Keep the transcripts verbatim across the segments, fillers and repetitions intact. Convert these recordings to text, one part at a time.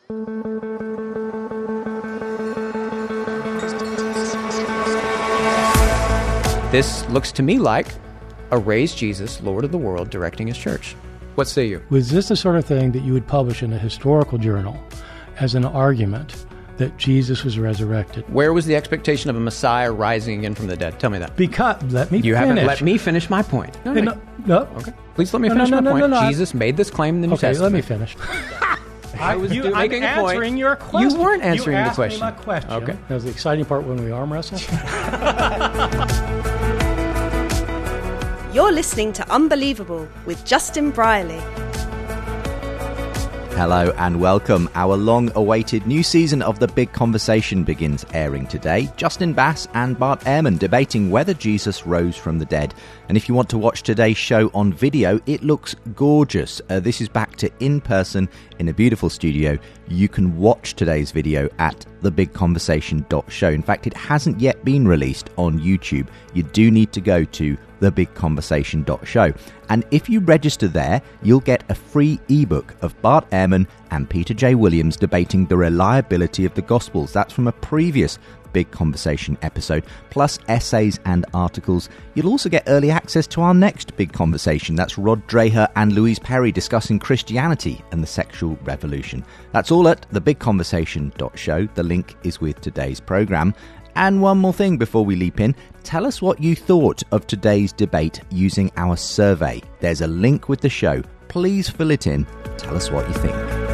This looks to me like a raised Jesus, Lord of the world, directing his church. What say you? Was this the sort of thing that you would publish in a historical journal as an argument that Jesus was resurrected? Where was the expectation of a Messiah rising again from the dead? Tell me that. Because, let me you finish. You haven't let me finish my point. No, no, no. no. Okay. Please let me no, finish no, no, my no, point. No, no, Jesus made this claim in the New okay, Testament. let me finish. I was you, do, I'm making a point. answering your question. You weren't answering you the asked question. Me my question. Okay. That was the exciting part when we arm wrestle. You're listening to Unbelievable with Justin Brierley. Hello and welcome. Our long-awaited new season of The Big Conversation begins airing today. Justin Bass and Bart Ehrman debating whether Jesus rose from the dead. And if you want to watch today's show on video, it looks gorgeous. Uh, this is back to in-person in a beautiful studio. You can watch today's video at the big conversation dot show. In fact, it hasn't yet been released on YouTube. You do need to go to the big conversation dot show. And if you register there, you'll get a free ebook of Bart Ehrman and Peter J. Williams debating the reliability of the Gospels. That's from a previous Big Conversation episode, plus essays and articles. You'll also get early access to our next Big Conversation. That's Rod Dreher and Louise Perry discussing Christianity and the sexual revolution. That's all at the big conversation dot show. The link is with today's programme. And one more thing before we leap in, tell us what you thought of today's debate using our survey. There's a link with the show. Please fill it in. Tell us what you think.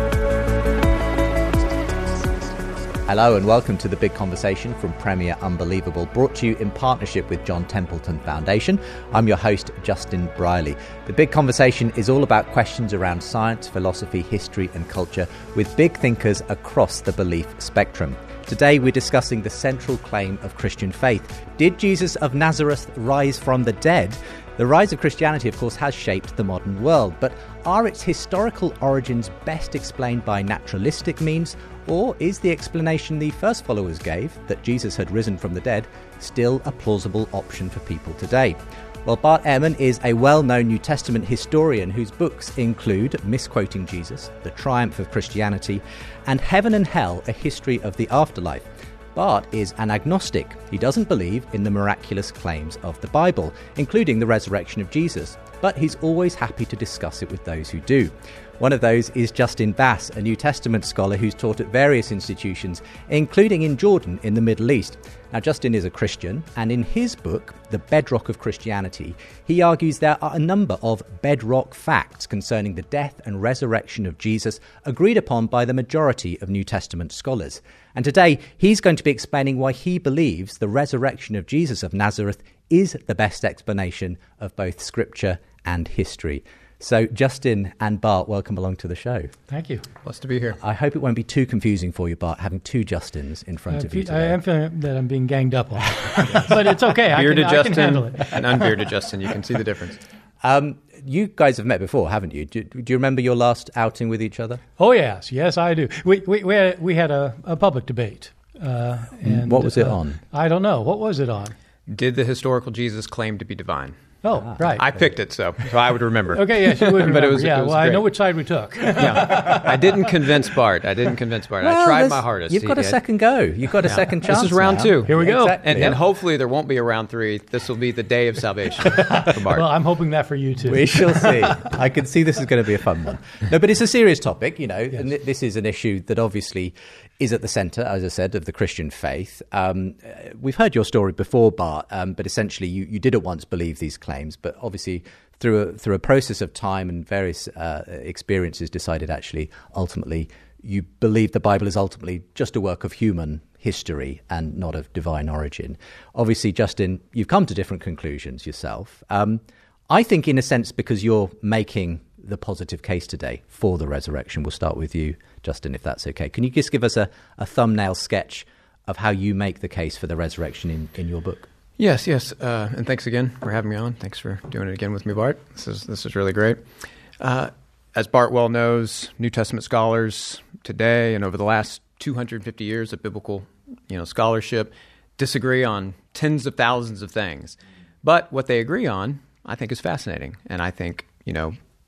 Hello and welcome to The Big Conversation from Premier Unbelievable, brought to you in partnership with John Templeton Foundation. I'm your host, Justin Brierley. The Big Conversation is all about questions around science, philosophy, history and culture with big thinkers across the belief spectrum. Today we're discussing the central claim of Christian faith. Did Jesus of Nazareth rise from the dead? The rise of Christianity, of course, has shaped the modern world, but are its historical origins best explained by naturalistic means, or is the explanation the first followers gave, that Jesus had risen from the dead, still a plausible option for people today? Well, Bart Ehrman is a well-known New Testament historian whose books include Misquoting Jesus, The Triumph of Christianity, and Heaven and Hell, A History of the Afterlife. Bart is an agnostic. He doesn't believe in the miraculous claims of the Bible, including the resurrection of Jesus, but he's always happy to discuss it with those who do. One of those is Justin Bass, a New Testament scholar who's taught at various institutions, including in Jordan in the Middle East. Now, Justin is a Christian, and in his book, The Bedrock of Christianity, he argues there are a number of bedrock facts concerning the death and resurrection of Jesus agreed upon by the majority of New Testament scholars. And today, he's going to be explaining why he believes the resurrection of Jesus of Nazareth is the best explanation of both Scripture and history. So, Justin and Bart, welcome along to the show. Thank you. Blessed to be here. I hope it won't be too confusing for you, Bart, having two Justins in front uh, of you today. I am feeling that I'm being ganged up on, but it's okay. Bearded I can, Justin I can handle it. and unbearded Justin, you can see the difference. Um, you guys have met before, haven't you? Do, do you remember your last outing with each other? Oh, yes. Yes, I do. We we, we had, we had a, a public debate. Uh, and what was it uh, on? I don't know. What was it on? Did the historical Jesus claim to be divine? Oh, ah, right. I picked it, so so I would remember. Okay, yes, you would remember. But it was, yeah, it was well, great. I know which side we took. Yeah. I didn't convince Bart. I didn't convince Bart. Well, I tried there's- my hardest. You've He got a did. second go. You've got a Yeah. second chance. This is round now. two. Here we go. Exactly. And, and hopefully there won't be a round three. This will be the day of salvation for Bart. Well, I'm hoping that for you, too. We shall see. I can see this is going to be a fun one. No, but it's a serious topic, you know, Yes. and th- this is an issue that obviously is at the centre, as I said, of the Christian faith. Um, uh, we've heard your story before, Bart, um, but essentially you, you didn't once believe these claims, but obviously through a, through a process of time and various uh, experiences decided actually ultimately you believe the Bible is ultimately just a work of human history and not of divine origin. Obviously, Justin, you've come to different conclusions yourself. Um, I think in a sense because you're making the positive case today for the resurrection. We'll start with you, Justin, if that's okay. Can you just give us a, a thumbnail sketch of how you make the case for the resurrection in, in your book? Yes, yes. Uh, and thanks again for having me on. Thanks for doing it again with me, Bart. This is this is really great. Uh, as Bart well knows, New Testament scholars today and over the last two hundred fifty years of biblical, you know, scholarship disagree on tens of thousands of things. But what they agree on, I think, is fascinating. And I think, you know,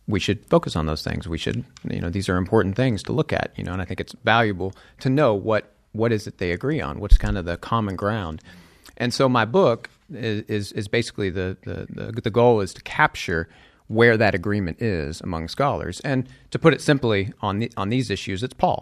we should focus on those things. We should, you know, these are important things to look at, you know, and I think it's valuable to know what, what is it they agree on, what's kind of the common ground. And so my book is is, is basically the, the, the, the goal is to capture where that agreement is among scholars. And to put it simply, on the, on these issues, it's Paul.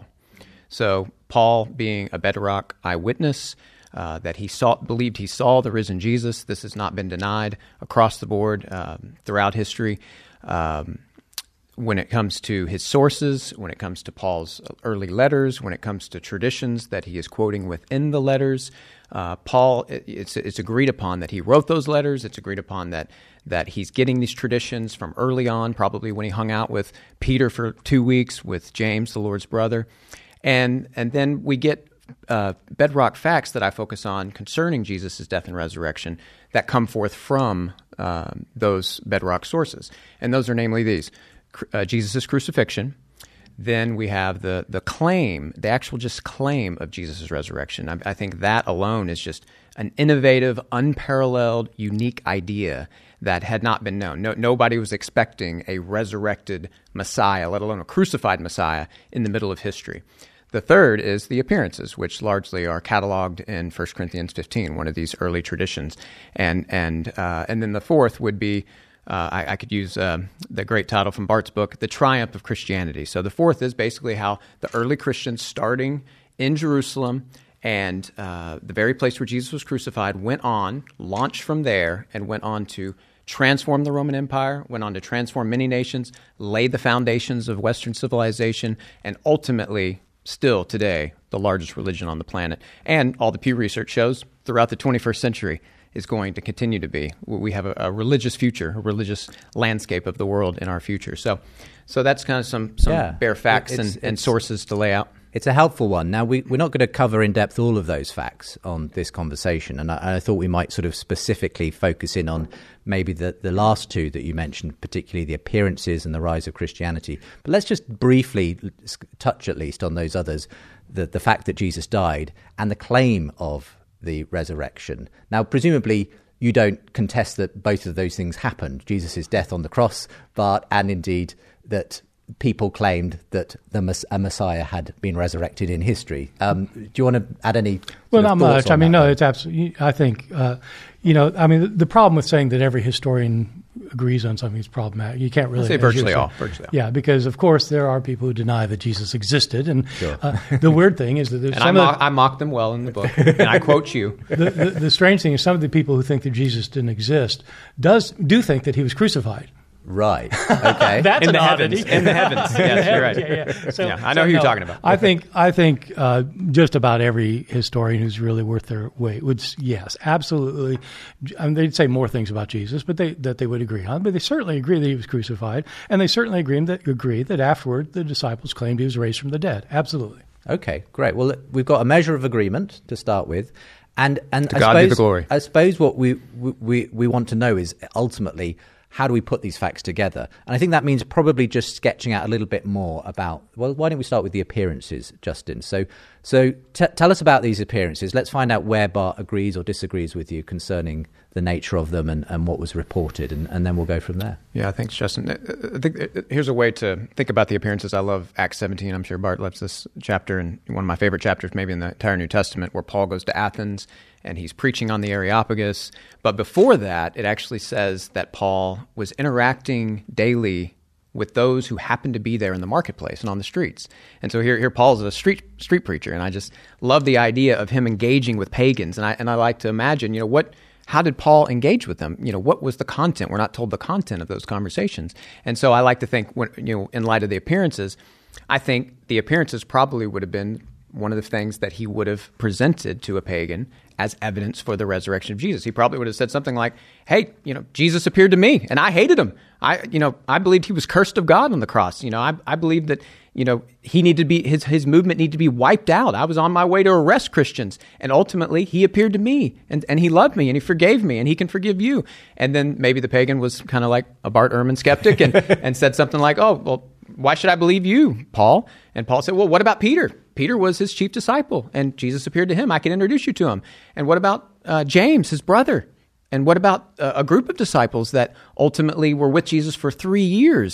So Paul being a bedrock eyewitness, uh, that he saw, believed he saw the risen Jesus. This has not been denied across the board um, throughout history. Um, when it comes to his sources, when it comes to Paul's early letters, when it comes to traditions that he is quoting within the letters, uh, Paul, it, it's, it's agreed upon that he wrote those letters. It's agreed upon that that he's getting these traditions from early on, probably when he hung out with Peter for two weeks, with James, the Lord's brother. And, and then we get uh, bedrock facts that I focus on concerning Jesus' death and resurrection that come forth from uh, those bedrock sources. And those are namely these. Uh, Jesus' crucifixion. Then we have the the claim, the actual just claim of Jesus' resurrection. I, I think that alone is just an innovative, unparalleled, unique idea that had not been known. No, nobody was expecting a resurrected Messiah, let alone a crucified Messiah, in the middle of history. The third is the appearances, which largely are cataloged in First Corinthians fifteen, one of these early traditions. And, and, uh, and then the fourth would be Uh, I, I could use uh, the great title from Bart's book, The Triumph of Christianity. So the fourth is basically how the early Christians, starting in Jerusalem and uh, the very place where Jesus was crucified, went on, launched from there, and went on to transform the Roman Empire, went on to transform many nations, lay the foundations of Western civilization, and ultimately, still today, the largest religion on the planet. And all the Pew Research shows throughout the twenty-first century is going to continue to be. We have a, a religious future, a religious landscape of the world in our future. So so that's kind of some, some yeah. bare facts it's, and, it's, and sources to lay out. It's a helpful one. Now, we, we're not going to cover in depth all of those facts on this conversation, and I, I thought we might sort of specifically focus in on maybe the, the last two that you mentioned, particularly the appearances and the rise of Christianity. But let's just briefly touch at least on those others, the, the fact that Jesus died and the claim of the resurrection. Now, presumably, you don't contest that both of those things happened, Jesus' death on the cross, but and indeed that people claimed that the a Messiah had been resurrected in history. Um, do you want to add any? Well, not much. I mean, that, no, then? it's absolutely. I think, uh, you know, I mean, the, the problem with saying that every historian agrees on something is problematic. You can't really I'd say virtually all. Virtually all. Yeah, because of course there are people who deny that Jesus existed, and sure. uh, the weird thing is that there's and some I, of mock, the, I mock them well in the book, and I quote you. The, the, the strange thing is some of the people who think that Jesus didn't exist does do think that he was crucified. Right. Okay. That's in an the oddity. heavens. In the heavens. Yes, you're right. Yeah, yeah. So, yeah, I know so who you're no, talking about. I think I think uh, just about every historian who's really worth their weight would yes, absolutely. I mean, they'd say more things about Jesus, but they that they would agree on. But they certainly agree that he was crucified, and they certainly agree that agree that afterward the disciples claimed he was raised from the dead. Absolutely. Okay. Great. Well, we've got a measure of agreement to start with. And and to I God suppose, be the glory. I suppose what we, we we want to know is ultimately, how do we put these facts together? And I think that means probably just sketching out a little bit more about, well, why don't we start with the appearances, Justin? So so t- tell us about these appearances. Let's find out where Bart agrees or disagrees with you concerning the nature of them and, and what was reported, and, and then we'll go from there. Yeah, thanks, Justin. I think here's a way to think about the appearances. I love Acts seventeen. I'm sure Bart loves this chapter, and one of my favorite chapters maybe in the entire New Testament, where Paul goes to Athens and he's preaching on the Areopagus. But before that, it actually says that Paul was interacting daily with those who happened to be there in the marketplace and on the streets. And so here, here Paul's a street street preacher, and I just love the idea of him engaging with pagans. And I and I like to imagine, you know, what how did Paul engage with them? You know, what was the content? We're not told the content of those conversations. And so I like to think, when, you know, in light of the appearances, I think the appearances probably would have been one of the things that he would have presented to a pagan as evidence for the resurrection of Jesus. He probably would have said something like, hey, you know, Jesus appeared to me and I hated him. I, you know, I believed he was cursed of God on the cross. You know, I, I believed that, you know, he needed to be, his, his movement needed to be wiped out. I was on my way to arrest Christians, and ultimately he appeared to me, and, and he loved me and he forgave me, and he can forgive you. And then maybe the pagan was kind of like a Bart Ehrman skeptic and, and said something like, oh, well, why should I believe you, Paul? And Paul said, well, what about Peter? Peter was his chief disciple, and Jesus appeared to him. I can introduce you to him. And what about uh, James, his brother? And what about uh, a group of disciples that ultimately were with Jesus for three years?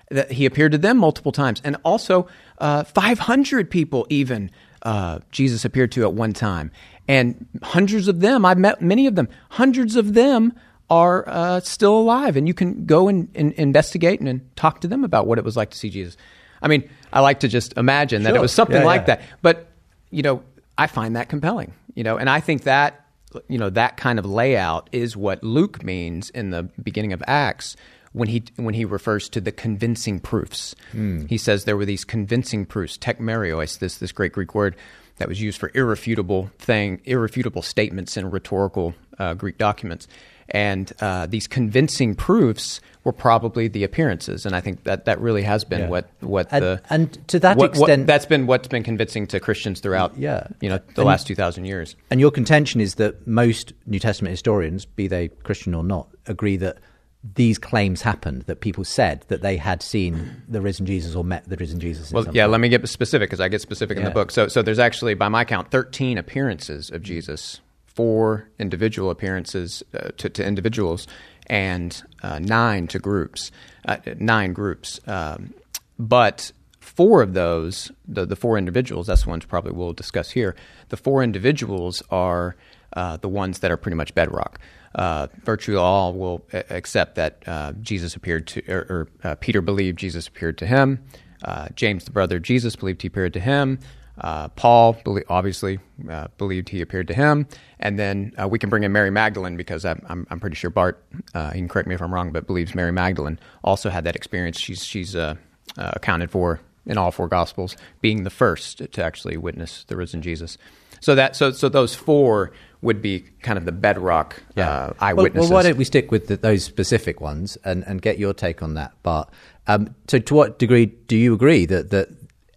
that he appeared to them multiple times. And also uh, five hundred people even uh, Jesus appeared to at one time. And hundreds of them, I've met many of them, hundreds of them are uh, still alive. And you can go and, and investigate and, and talk to them about what it was like to see Jesus. I mean, I like to just imagine sure. that it was something yeah, like yeah. that. But, you know, I find that compelling, you know, and I think that, you know, that kind of layout is what Luke means in the beginning of Acts when he when he refers to the convincing proofs. Mm. He says there were these convincing proofs, tekmerios, this this great Greek word that was used for irrefutable thing, irrefutable statements in rhetorical uh, Greek documents. And uh, these convincing proofs were probably the appearances, and I think that, that really has been yeah. what what and, the and to that what, extent, what, that's been what's been convincing to Christians throughout yeah. you know the and, last two thousand years. And your contention is that most New Testament historians, be they Christian or not, agree that these claims happened, that people said that they had seen the risen Jesus or met the risen Jesus. In well, some yeah, point. let me get specific because I get specific in yeah. the book. So so there's actually, by my count, thirteen appearances of Jesus. Four individual appearances uh, to, to individuals, and uh, nine to groups, uh, nine groups. Um, but four of those, the, the four individuals, that's the ones probably we'll discuss here. The four individuals are uh, the ones that are pretty much bedrock. Uh, virtually all will a- accept that uh, Jesus appeared to, or, or uh, Peter believed Jesus appeared to him. Uh, James, the brother of Jesus, believed he appeared to him. Uh, Paul belie- obviously uh, believed he appeared to him, and then uh, we can bring in Mary Magdalene because I'm, I'm, I'm pretty sure Bart, uh, he can correct me if I'm wrong, but believes Mary Magdalene also had that experience. She's she's uh, uh, accounted for in all four Gospels, being the first to actually witness the risen Jesus. So that so so those four would be kind of the bedrock yeah. uh, eyewitnesses. Well, well, why don't we stick with the, those specific ones and, and get your take on that, Bart? Um, so to what degree do you agree that that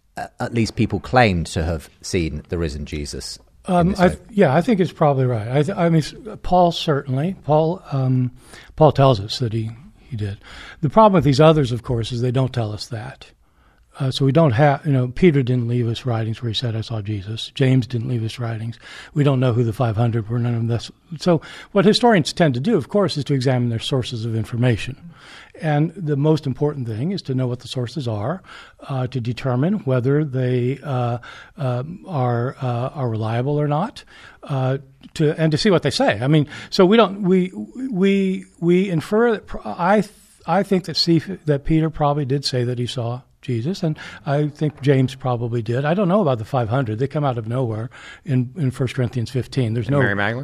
at least people claimed to have seen the risen Jesus? Um, I, yeah, I think it's probably right. I, th- I mean, Paul certainly. Paul um, Paul tells us that he, he did. The problem with these others, of course, is they don't tell us that. Uh, so we don't have, you know, Peter didn't leave us writings where he said, I saw Jesus. James didn't leave us writings. We don't know who the five hundred were, none of this. So what historians tend to do, of course, is to examine their sources of information. And the most important thing is to know what the sources are, uh, to determine whether they uh, uh, are uh, are reliable or not, uh, to and to see what they say. I mean, so we don't we we we infer that I I think that see that Peter probably did say that he saw Jesus, and I think James probably did. I don't know about the five hundred; they come out of nowhere in in First Corinthians fifteen. There's and no Mary Magdalene.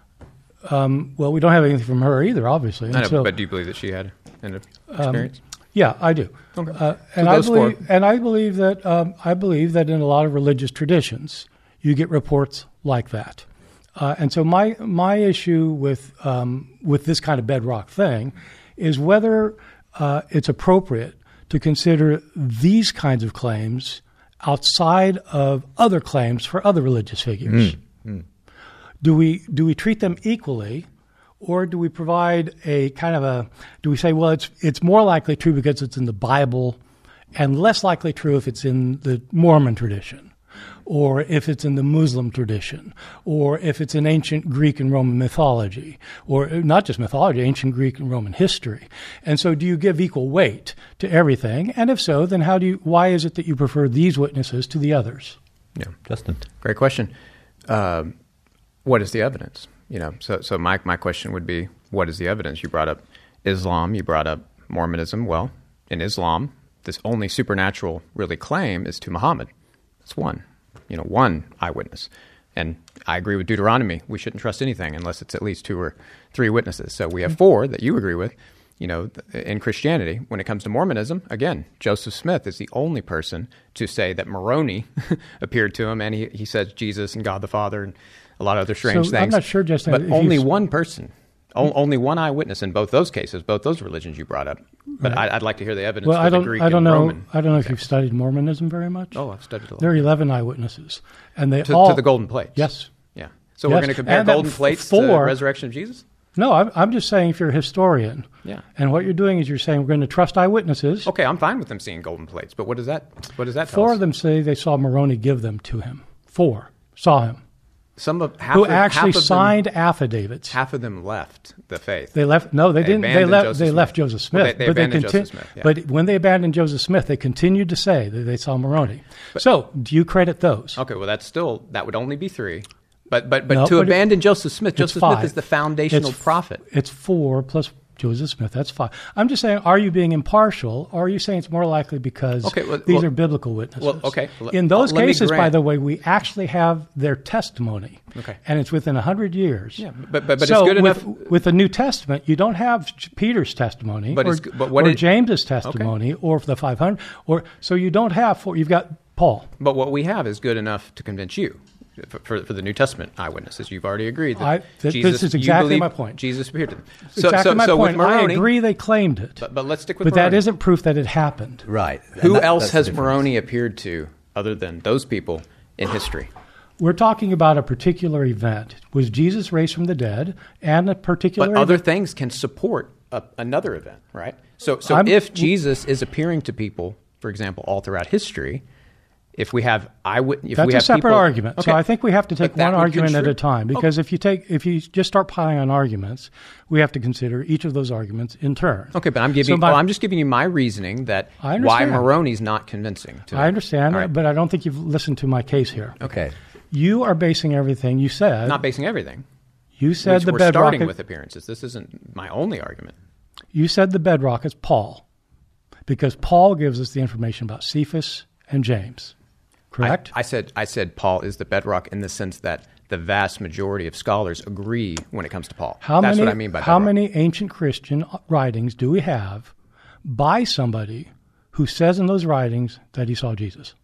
Um, well, we don't have anything from her either, obviously. I know, so, but do you believe that she had an experience? Um, yeah, I do. Okay. Uh, and so I those believe, four. and I believe that um, I believe that in a lot of religious traditions, you get reports like that. Uh, and so my my issue with um, with this kind of bedrock thing is whether uh, it's appropriate to consider these kinds of claims outside of other claims for other religious figures. Mm. Mm. Do we do we treat them equally, or do we provide a kind of a do we say, well, it's it's more likely true because it's in the Bible, and less likely true if it's in the Mormon tradition, or if it's in the Muslim tradition, or if it's in ancient Greek and Roman mythology, or not just mythology, ancient Greek and Roman history. And so do you give equal weight to everything? And if so, then how do you, why is it that you prefer these witnesses to the others? Yeah, Justin. Great question. Uh, what is the evidence? You know, so so my my question would be, what is the evidence? You brought up Islam, you brought up Mormonism. Well, in Islam, this only supernatural really claim is to Muhammad. It's one. You know, one eyewitness. And I agree with Deuteronomy. We shouldn't trust anything unless it's at least two or three witnesses. So we have four that you agree with. You know, in Christianity, when it comes to Mormonism, again, Joseph Smith is the only person to say that Moroni appeared to him, and he, he says Jesus and God the Father and a lot of other strange so things. I'm not sure, Justin. But only one person, o- only one eyewitness in both those cases, both those religions you brought up. But Right. I, I'd like to hear the evidence Well, for I don't. the Greek I don't and know. Roman. I don't know if you've studied Mormonism very much. Oh, I've studied a lot. There are eleven eyewitnesses, and they To, all to the golden plates. Yes. Yeah. So Yes. we're going to compare And that golden f- plates four- to the resurrection of Jesus? No, I'm, I'm just saying if you're a historian, Yeah. and what you're doing is you're saying we're going to trust eyewitnesses. Okay, I'm fine with them seeing golden plates, but what does that what does that tell Four us? of them say they saw Moroni give them to him. Four saw him. Some of half who of, actually half of signed them, affidavits. Half of them left the faith. They left. No, they, They didn't. They abandoned left. Joseph They Smith. left Joseph Smith. Well, they- they but they abandoned conti- Joseph Smith, yeah. But when they abandoned Joseph Smith, they continued to say that they saw Moroni. So, do you credit those? Okay, well, that's still that would only be three. But but but No, to but it- abandon Joseph Smith, It's Joseph five. Smith is the foundational It's- prophet. It's four plus Joseph Smith. That's five. I'm just saying, are you being impartial, or are you saying it's more likely because Okay, well- these well- are biblical witnesses? well, okay, let- In those let me cases, by grant- the way, we actually have their testimony. Okay. And it's within one hundred years. Yeah, but- but- but so it's good with, enough- with the New Testament, you don't have Peter's testimony But or, it's- but what or it- James's testimony or the five hundred. Or so you don't have four. You've got Paul. But what we have is good enough to convince you. For, for, for the New Testament eyewitnesses, you've already agreed that I- th- Jesus, this is you exactly believe my point. Jesus appeared to them. So, exactly so, my so point. with Moroni, I agree they claimed it. But, but let's stick with But Moroni. that isn't proof that it happened. Right. And Who that- else that's the has difference. Moroni appeared to other than those people in history? We're talking about a particular event. Was Jesus raised from the dead and a particular But other event? things can support a, another event, right? So, so I'm- if Jesus is appearing to people, for example, all throughout history, if we have eyewitness, if That's we a have separate people, argument. Okay. So I think we have to take But that one would argument at a contrib- time, because if you take if you just start piling on arguments, we have to consider each of those arguments in turn. Okay, but I'm giving. So my- well, I'm just giving you my reasoning that I why understand. Moroni's not convincing. To I understand, All right. but I don't think you've listened to my case here. Okay. You are basing everything you said. not basing everything. you said We- the we're bedrock. starting with appearances. This isn't my only argument. You said the bedrock is Paul, because Paul gives us the information about Cephas and James. Correct? I, I said I said Paul is the bedrock in the sense that the vast majority of scholars agree when it comes to Paul. How That's many, what I mean by how bedrock. many ancient Christian writings do we have by somebody who says in those writings that he saw Jesus?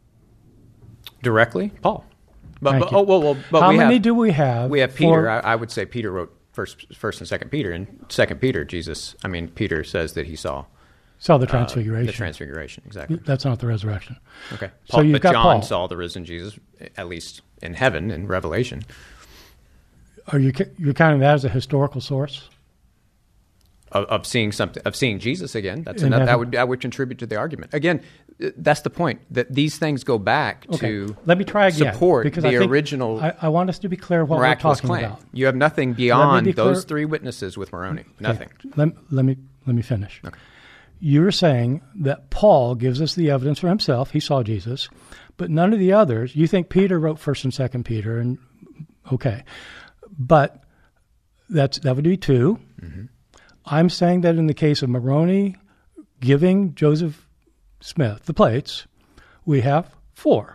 Directly, Paul. But, Thank but you. oh well, well but How we many have, do we have? We have for- Peter. I, I would say Peter wrote first, first and second Peter, and second Peter, Jesus. I mean, Peter says that he saw saw the uh, transfiguration. the transfiguration, exactly. That's not the resurrection. Okay, So Paul, you've but got John Paul. saw the risen Jesus, at least in heaven in Revelation. Are you ca- you're counting that as a historical source? Of, of seeing something, of seeing Jesus again. That's In another, that heaven. would that would contribute to the argument. Again, uh, that's the point. That these things go back Okay. to Let me try again. support because the I think original I, I want us to be clear what we're miraculous talking claim. about. You have nothing beyond be those clear- three witnesses with Moroni. Okay. Nothing. Let, let me let me finish. You're saying that Paul gives us the evidence for himself. He saw Jesus, but none of the others. You think Peter wrote First and Second Peter, and okay, but that's that would be two. Mm-hmm. I'm saying that in the case of Moroni giving Joseph Smith the plates, we have four.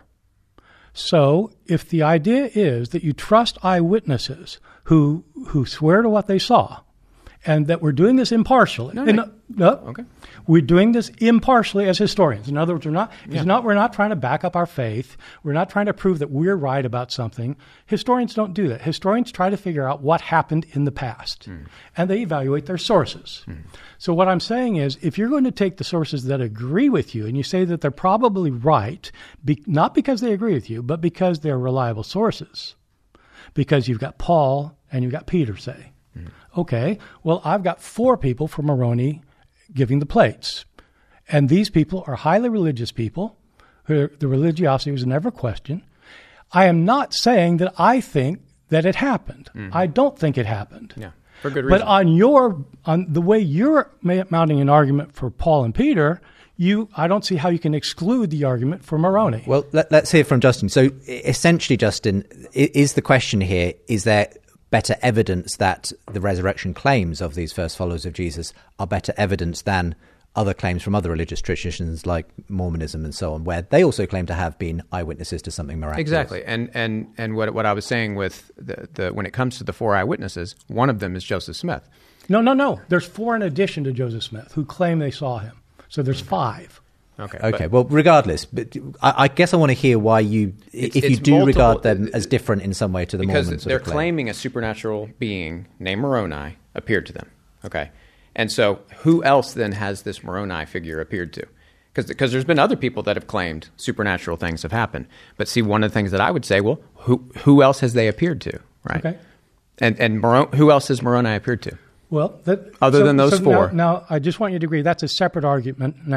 So if the idea is that you trust eyewitnesses who who swear to what they saw, and that we're doing this impartially, No, and no. no, Okay. we're doing this impartially as historians. In other words, we're not, it's not, we're not trying to back up our faith. We're not trying to prove that we're right about something. Historians don't do that. Historians try to figure out what happened in the past, Mm. and they evaluate their sources. Mm. So what I'm saying is, if you're going to take the sources that agree with you and you say that they're probably right, be, not because they agree with you, but because they're reliable sources, because you've got Paul and you've got Peter, say, okay, well, I've got four people from Moroni giving the plates. And these people are highly religious people. Who, the religiosity was never questioned. I am not saying that I think that it happened. I don't think it happened. Yeah, for good reason. But on your on the way you're ma- mounting an argument for Paul and Peter, you I don't see how you can exclude the argument for Moroni. Well, let, let's hear from Justin. So essentially, Justin, i- is the question here, is there better evidence that the resurrection claims of these first followers of Jesus are better evidence than other claims from other religious traditions like Mormonism and so on, where they also claim to have been eyewitnesses to something miraculous? Exactly, and and and what what I was saying with the, the when it comes to the four eyewitnesses, one of them is Joseph Smith. No, no, no. There's four in addition to Joseph Smith who claim they saw him. So there's five. Okay. Okay, but well, regardless, but I, I guess I want to hear why you, It's- if you it's do multiple- regard them as different in some way to the because Mormons. sort they're of claim. claiming a supernatural being named Moroni appeared to them. Okay, and so who else then has this Moroni figure appeared to? Because because there's been other people that have claimed supernatural things have happened. But see, one of the things that I would say, well, who who else has they appeared to? Right. Okay. And and Moro- who else has Moroni appeared to? Well, that, Other so- than those so four. Now, now, I just want you to agree that's a separate argument now.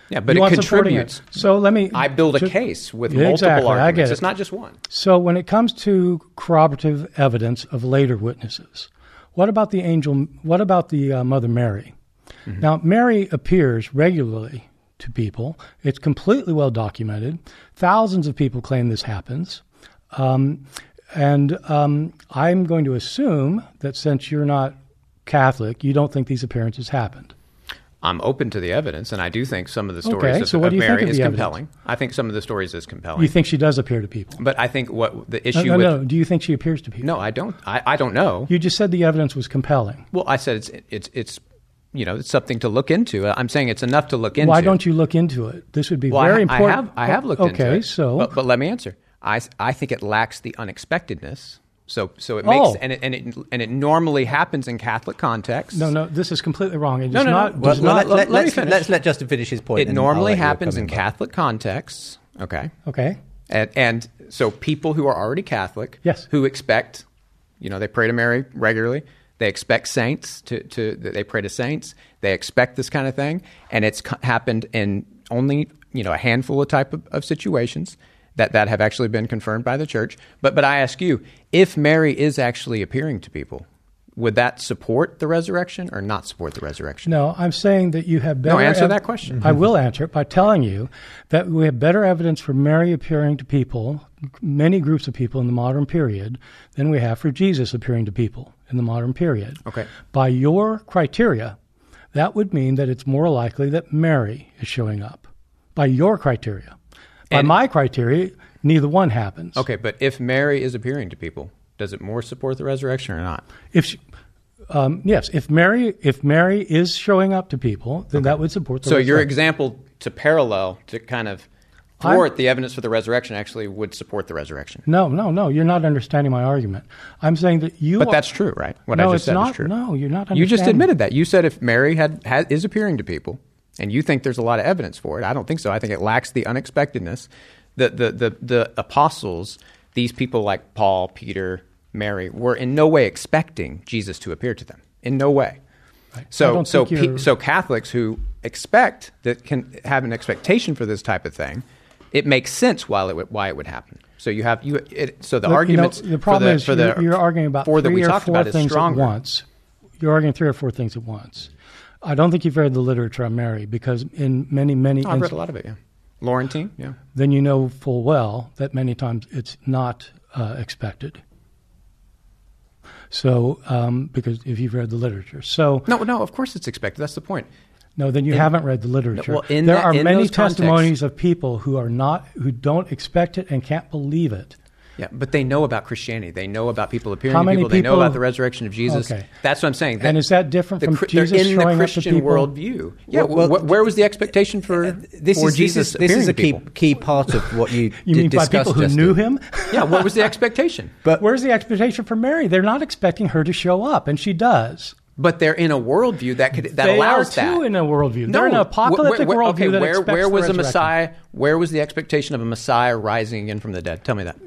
Yeah, but you it want supporting contributes. It. So let me. I build a to, case with yeah, multiple exactly, arguments. I get it. It's not just one. So when it comes to corroborative evidence of later witnesses, what about the angel? What about the uh, Mother Mary? Mm-hmm. Now, Mary appears regularly to people. It's completely well documented. Thousands of people claim this happens. Um, and um, I'm going to assume that since you're not Catholic, you don't think these appearances happened. I'm open to the evidence, and I do think some of the stories okay, of, so what of do you Mary think of is the compelling. evidence? I think some of the stories is compelling. You think she does appear to people? But I think what the issue no, no, with... no. Do you think she appears to people? No, I don't. I, I don't know. You just said the evidence was compelling. Well, I said it's it's it's you know it's something to look into. I'm saying it's enough to look into. Why don't you look into it? This would be well, very I, important. I have I have looked okay, into it. Okay, so but, but let me answer. I I think it lacks the unexpectedness. So, so it makes oh. and it and it and it normally happens in Catholic contexts. No, no, this is completely wrong. It No, does no, no. not, Well, does well, not let, let, let me let's, finish. let's let Justin finish his point. It and normally I'll let you happens come in back. Catholic contexts. Okay. Okay. And and so people who are already Catholic, Yes. who expect, you know, they pray to Mary regularly. They expect saints to to they pray to saints. They expect this kind of thing, and it's co- happened in only you know a handful of type of, of situations that, that have actually been confirmed by the church. But but I ask you, if Mary is actually appearing to people, would that support the resurrection or not support the resurrection? No, I'm saying that you have better... No, answer ev- that question. I will answer it by telling you that we have better evidence for Mary appearing to people, many groups of people in the modern period, than we have for Jesus appearing to people in the modern period. Okay. By your criteria, that would mean that it's more likely that Mary is showing up. By your criteria. By And- my criteria, neither one happens. Okay, but if Mary is appearing to people, does it more support the resurrection or not? If she, um, yes, if Mary if Mary is showing up to people, then that would support the So your resurrection. example to parallel to kind of thwart the evidence for the resurrection actually would support the resurrection. No, no, no. You're not understanding my argument. I'm saying that you. But are- that's true, right? What no, I just it's said not. is true. No, you're not. You just understanding. admitted that. You said if Mary had, had is appearing to people, and you think there's a lot of evidence for it. I don't think so. I think it lacks the unexpectedness. The the the, the apostles, these people like Paul, Peter, Mary, were in no way expecting Jesus to appear to them. In no way. Right. I So don't so think pe- you're- so Catholics who expect that can have an expectation for this type of thing, it makes sense why it would, why it would happen. So you have you. It, so the Look, arguments You know, the problem for the, is for the you're, you're arguing about four that three we or talked four about is things stronger. at once. You're arguing three or four things at once. I don't think you've read the literature on Mary because in many many Oh, I've read inst- a lot of it. Yeah, Laurentine. Yeah. then you know full well that many times it's not uh, expected. So, um, because if you've read the literature, so No, no. Of course, it's expected. That's the point. no, then you In- haven't read the literature. well, in there that- are in many those contexts- testimonies of people who are not, who don't expect it and can't believe it. Yeah, but they know about Christianity. They know about people appearing How to many people. They know people- about the resurrection of Jesus. Okay. That's what I'm saying. And is that different the, from Chri- Jesus they're in showing the up to Christian people? worldview? Yeah. Well, well, wh- where was the expectation for, This for is, Jesus this is, this appearing is a to key, people? key part of what you, You did mean by discuss, people who Justin. knew him? Yeah. What was the expectation? But Where's the expectation for Mary? They're not expecting her to show up, and she does. But they're in a worldview that could that they allows are too that. in a worldview. No, They're in an wh- apocalyptic wh- wh- worldview okay, that where, expects where the was the resurrection. Messiah? Where was the expectation of a Messiah rising again from the dead? Tell me that.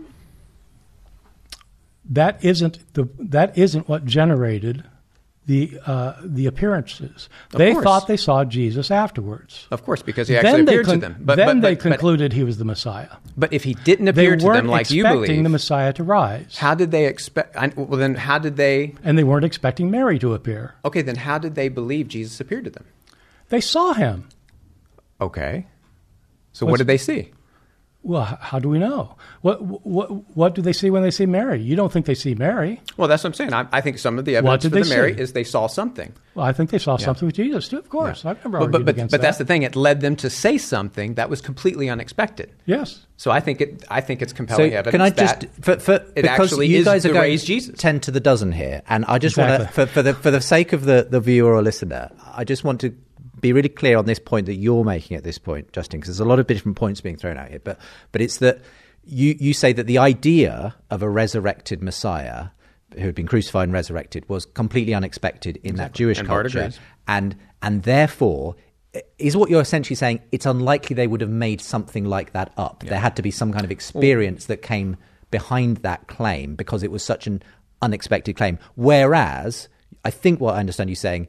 That isn't the that isn't what generated the uh, the appearances. Of They course. thought they saw Jesus afterwards. Of course, because he actually then they appeared to con- them. But, then but, they but, but, concluded he was the Messiah. but if he didn't They appear to weren't them like you expecting believe, the Messiah to rise, how did they expect? I- Well, then how did they? and they weren't expecting Mary to appear. Okay, then how did they believe Jesus appeared to them? They saw him. Okay, so What's- what did they see? Well, h- how do we know? What what what do they see when they see Mary? You don't think they see Mary? Well, that's what I'm saying. I, I think some of the evidence did for the they Mary see? is they saw something. Well, I think they saw something with Jesus too. Of course, I've never But, argued but, but, against but that. that's the thing. It led them to say something that was completely unexpected. Yes. So I think it. I think it's So compelling evidence. can I just that for, for, it because actually you is guys are the going raised Jesus. ten to the dozen here, and I just want to Exactly. for, for the for the sake of the, the viewer or listener, I just want to be really clear on this point that you're making at this point, Justin, because there's a lot of different points being thrown out here, but but it's that you you say that the idea of a resurrected Messiah who had been crucified and resurrected was completely unexpected in that Jewish And Bart culture, agrees. and and therefore. Is what you're essentially saying, it's unlikely they would have made something like that up. There had to be some kind of experience that came behind that claim because it was such an unexpected claim. Whereas, I think what I understand you saying,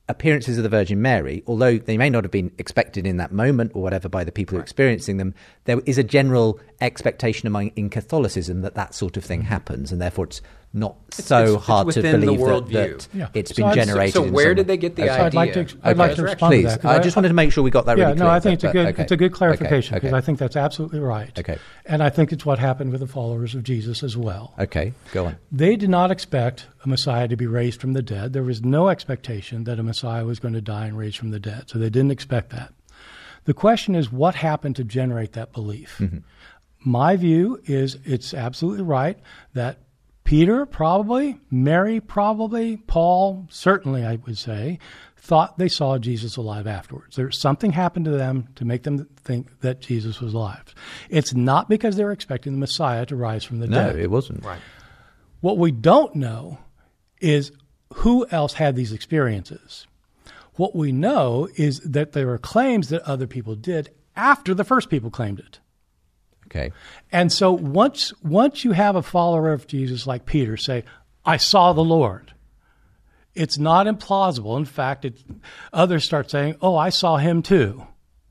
appearances of the Virgin Mary, although they may not have been expected in that moment or whatever by the people right. experiencing them, there is a general expectation among in Catholicism that that sort of thing happens, and therefore it's not it's, so it's, hard it's to believe that, that yeah. it's so been generated. So, so where did way. they get the okay. idea? I'd like to, I'd okay. like to respond Please. to that. I just wanted to make sure we got that yeah, really clear. no, I think it's but, a good okay. it's a good clarification because okay. okay. I think that's absolutely right. Okay. And I think it's what happened with the followers of Jesus as well. Okay, go on. They did not expect a Messiah to be raised from the dead. There was no expectation that a Messiah was going to die and raised from the dead. So they didn't expect that. The question is, what happened to generate that belief? Mm-hmm. My view is it's absolutely right that Peter probably, Mary probably, Paul certainly, I would say, thought they saw Jesus alive afterwards. There something happened to them to make them think that Jesus was alive. It's not because they were expecting the Messiah to rise from the no, dead. No, it wasn't. Right. What we don't know is who else had these experiences. What we know is that there were claims that other people did after the first people claimed it. Okay. And so once once you have a follower of Jesus like Peter say, I saw the Lord, it's not implausible. In fact, it, others start saying, oh, I saw him too.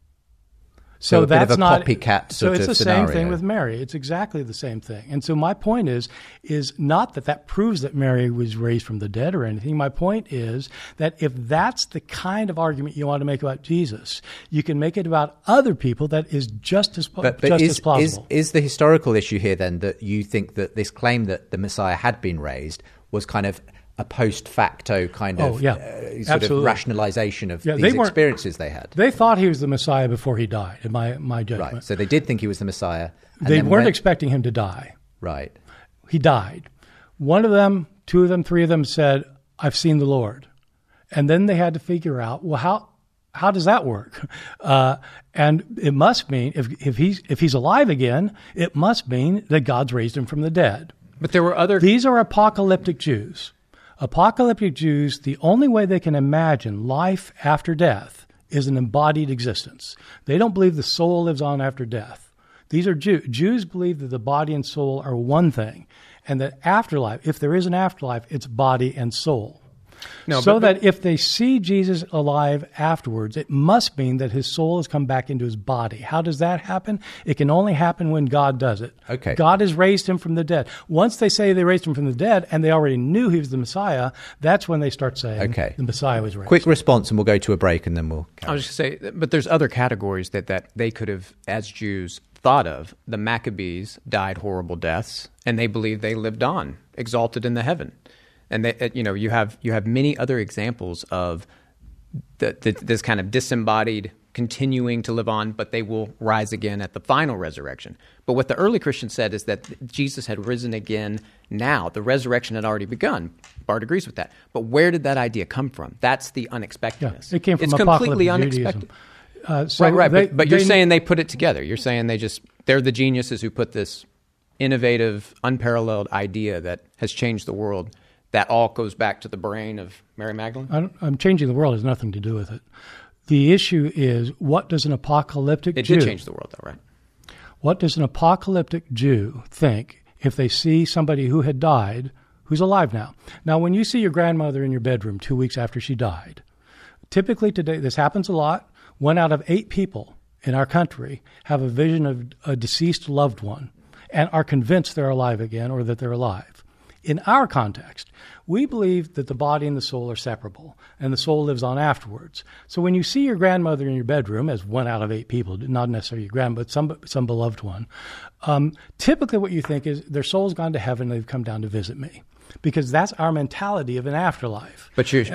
So, So, a that's bit of a not copycat So sort it's of the scenario. same thing with Mary. It's exactly the same thing. And so my point is, is not that that proves that Mary was raised from the dead or anything. My point is that if that's the kind of argument you want to make about Jesus, you can make it about other people that is just as But, but just is, as plausible. is, is the historical issue here then that you think that this claim that the Messiah had been raised was kind of a post facto kind of Oh, yeah. uh, sort Absolutely. of rationalization of Yeah, these they weren't- experiences they had? They thought he was the Messiah before he died, in my, my judgment. Right. So they did think he was the Messiah. and They then weren't when- expecting him to die. Right. He died. One of them, two of them, three of them said, I've seen the Lord. And then they had to figure out, well, how how does that work? Uh, and it must mean, if, if, he's, if he's alive again, it must mean that God's raised him from the dead. But there were other... These are apocalyptic Jews. Apocalyptic Jews, the only way they can imagine life after death is an embodied existence. They don't believe the soul lives on after death. These are Jew- Jews believe that the body and soul are one thing, and that afterlife, if there is an afterlife, it's body and soul. No, so but- but- that if they see Jesus alive afterwards, it must mean that his soul has come back into his body. How does that happen? It can only happen when God does it. Okay. God has raised him from the dead. Once they say they raised him from the dead and they already knew he was the Messiah, that's when they start saying Okay. the Messiah was raised. Quick response, and we'll go to a break, and then we'll... I was just going to say, but there's other categories that, that they could have, as Jews, thought of. The Maccabees died horrible deaths, and they believed they lived on, exalted in the heaven. And they, you know, you have you have many other examples of the, the, this kind of disembodied continuing to live on, but they will rise again at the final resurrection. But what the early Christians said is that Jesus had risen again now. The resurrection had already begun. Bart agrees with that. But where did that idea come from? That's the unexpectedness. Yeah, it came from it's apocalyptic completely unexpected. Judaism. Uh, so right, right. they- but but you're they- saying they put it together. You're saying they just, they're the geniuses who put this innovative, unparalleled idea that has changed the world. That all goes back to the brain of Mary Magdalene? I don't- I'm changing the world has nothing to do with it. The issue is, what does an apocalyptic It Jew... did change the world, though, right? What does an apocalyptic Jew think if they see somebody who had died who's alive now? Now, when you see your grandmother in your bedroom two weeks after she died, typically today, this happens a lot, one out of eight people in our country have a vision of a deceased loved one and are convinced they're alive again or that they're alive. In our context, we believe that the body and the soul are separable, and the soul lives on afterwards. So when you see your grandmother in your bedroom, as one out of eight people, not necessarily your grandma, but some some beloved one, um, typically what you think is their soul's gone to heaven, they've come down to visit me. Because that's our mentality of an afterlife. But you're...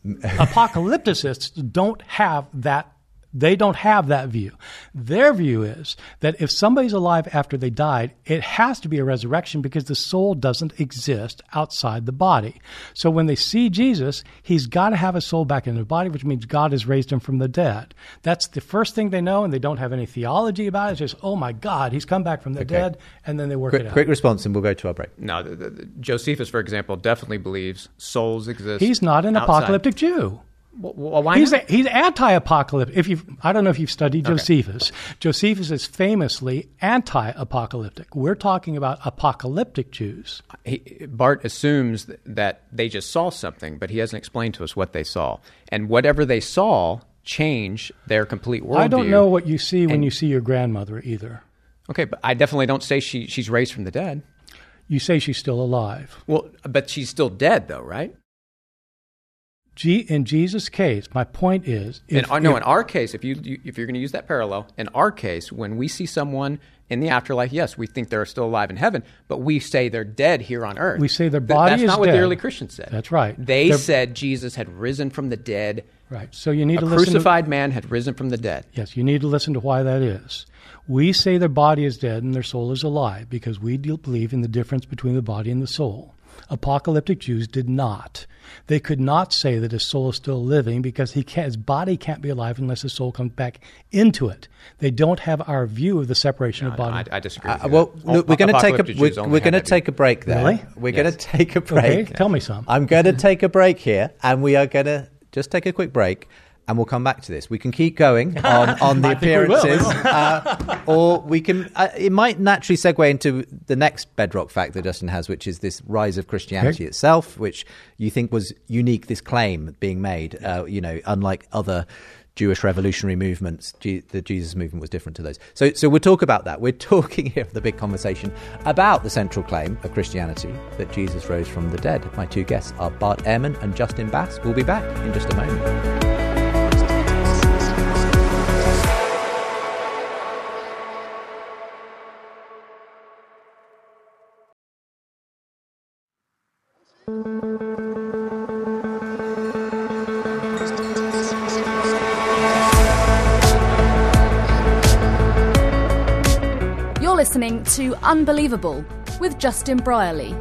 Apocalypticists don't have that. They don't have that view. Their view is that if somebody's alive after they died, it has to be a resurrection because the soul doesn't exist outside the body. So when they see Jesus, he's got to have a soul back in the body, which means God has raised him from the dead. That's the first thing they know, and they don't have any theology about it. It's just, oh my God, he's come back from the Okay. dead, and then they work Quick, it out. quick response, and we'll go to our break. No, the, the, the, Josephus, for example, definitely believes souls exist. He's not an outside. apocalyptic Jew. Well, why he's not? A, he's anti-apocalyptic. If you, I don't know if you've studied Okay. Josephus. Josephus is famously anti-apocalyptic. We're talking about apocalyptic Jews. He, Bart assumes that they just saw something, but he hasn't explained to us what they saw. And whatever they saw changed their complete worldview. I don't know what you see when And- you see your grandmother either. Okay, but I definitely don't say she she's raised from the dead. You say she's still alive. Well, but she's still dead, though, right? G, in Jesus' case, my point is, In if, our, no, if- in our case, if you, you if you're going to use that parallel, in our case, when we see someone in the afterlife, yes, we think they're still alive in heaven, but we say they're dead here on earth. We say their Th- body That's is not what dead. the early Christians said. That's right. They They're- said Jesus had risen from the dead. right. So you need A to listen. To, crucified man had risen from the dead. yes, you need to listen to why that is. We say their body is dead and their soul is alive because we do believe in the difference between the body and the soul. Apocalyptic Jews did not. They could not say that his soul is still living because he can't, his body can't be alive unless his soul comes back into it. They don't have our view of the separation No, of no, body. I, I disagree. With Uh, you. well, All- look, we're going to take a apocalyptic we're, Jews only we're had going to that take a break there. Really? We're Yes. going to take a break. Okay, tell me some. I'm going to take a break here, and we are going to just take a quick break, and we'll come back to this. We can keep going on, on the I think we will. appearances, uh, or we can. Uh, it might naturally segue into the next bedrock fact that Justin has, which is this rise of Christianity Okay. itself, which you think was unique. This claim being made, uh, you know, unlike other Jewish revolutionary movements, G- the Jesus movement was different to those. So, so we'll talk about that. We're talking here for the big conversation about the central claim of Christianity that Jesus rose from the dead. My two guests are Bart Ehrman and Justin Bass. We'll be back in just a moment. You're listening to Unbelievable with Justin Brierley.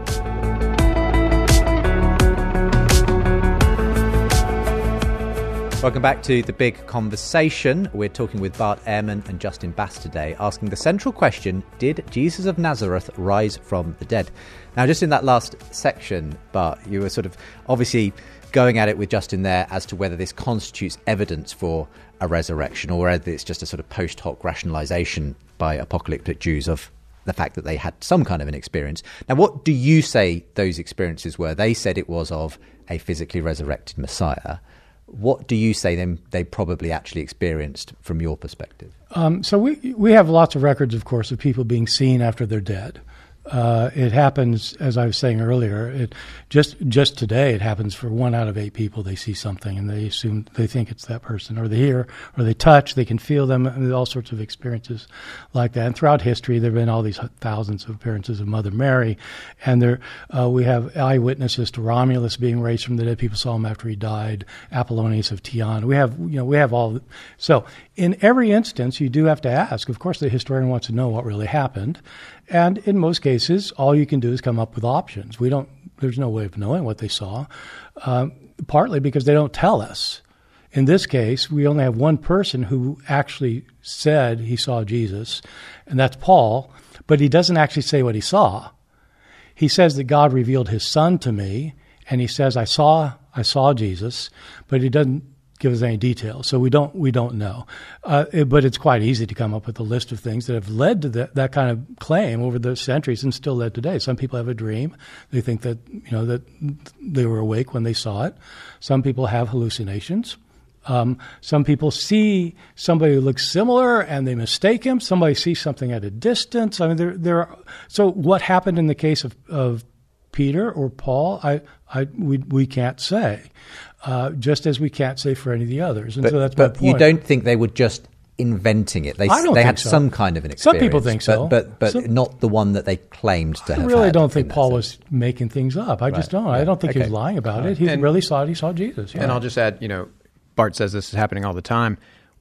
Welcome back to The Big Conversation. We're talking with Bart Ehrman and Justin Bass today, asking the central question, did Jesus of Nazareth rise from the dead? Now, just in that last section, Bart, you were sort of obviously going at it with Justin there as to whether this constitutes evidence for a resurrection or whether it's just a sort of post hoc rationalization by apocalyptic Jews of the fact that they had some kind of an experience. Now, what do you say those experiences were? They said it was of a physically resurrected Messiah. What do you say them they probably actually experienced from your perspective? Um, so we we have lots of records, of course, of people being seen after they're dead. Uh, it happens, as I was saying earlier, it just just today it happens for one out of eight people. They see something and they assume they think it's that person, or they hear, or they touch, they can feel them, and all sorts of experiences like that. And throughout history, there have been all these thousands of appearances of Mother Mary, and there uh, we have eyewitnesses to Romulus being raised from the dead. People saw him after he died. Apollonius of Tyana. We have you know we have all. So in every instance, you do have to ask. Of course, the historian wants to know what really happened. And in most cases, all you can do is come up with options. We don't. There's no way of knowing what they saw, um, partly because they don't tell us. In this case, we only have one person who actually said he saw Jesus, and that's Paul, but he doesn't actually say what he saw. He says that God revealed his son to me, and he says, I saw I saw Jesus, but he doesn't give us any details, so we don't we don't know. Uh, it, but it's quite easy to come up with a list of things that have led to that, that kind of claim over the centuries and still led today. Some people have a dream; they think that you know that they were awake when they saw it. Some people have hallucinations. Um, some people see somebody who looks similar and they mistake him. Somebody sees something at a distance. I mean, there there. Are, so what happened in the case of of Peter or Paul? I I we we can't say. Uh, just as we can't say for any of the others. And But, so that's but my point. you don't think they were just inventing it? They, I don't they think had so. some kind of an Some experience. people think so. But, but, but Some- not the one that they claimed to I have really had don't in think that Paul sense. was making things up. I just Right. don't. I Yeah. don't think he Okay. was lying about it. He And- really saw it. He saw Jesus. Yeah. And I'll just add, you know, Bart says this is happening all the time.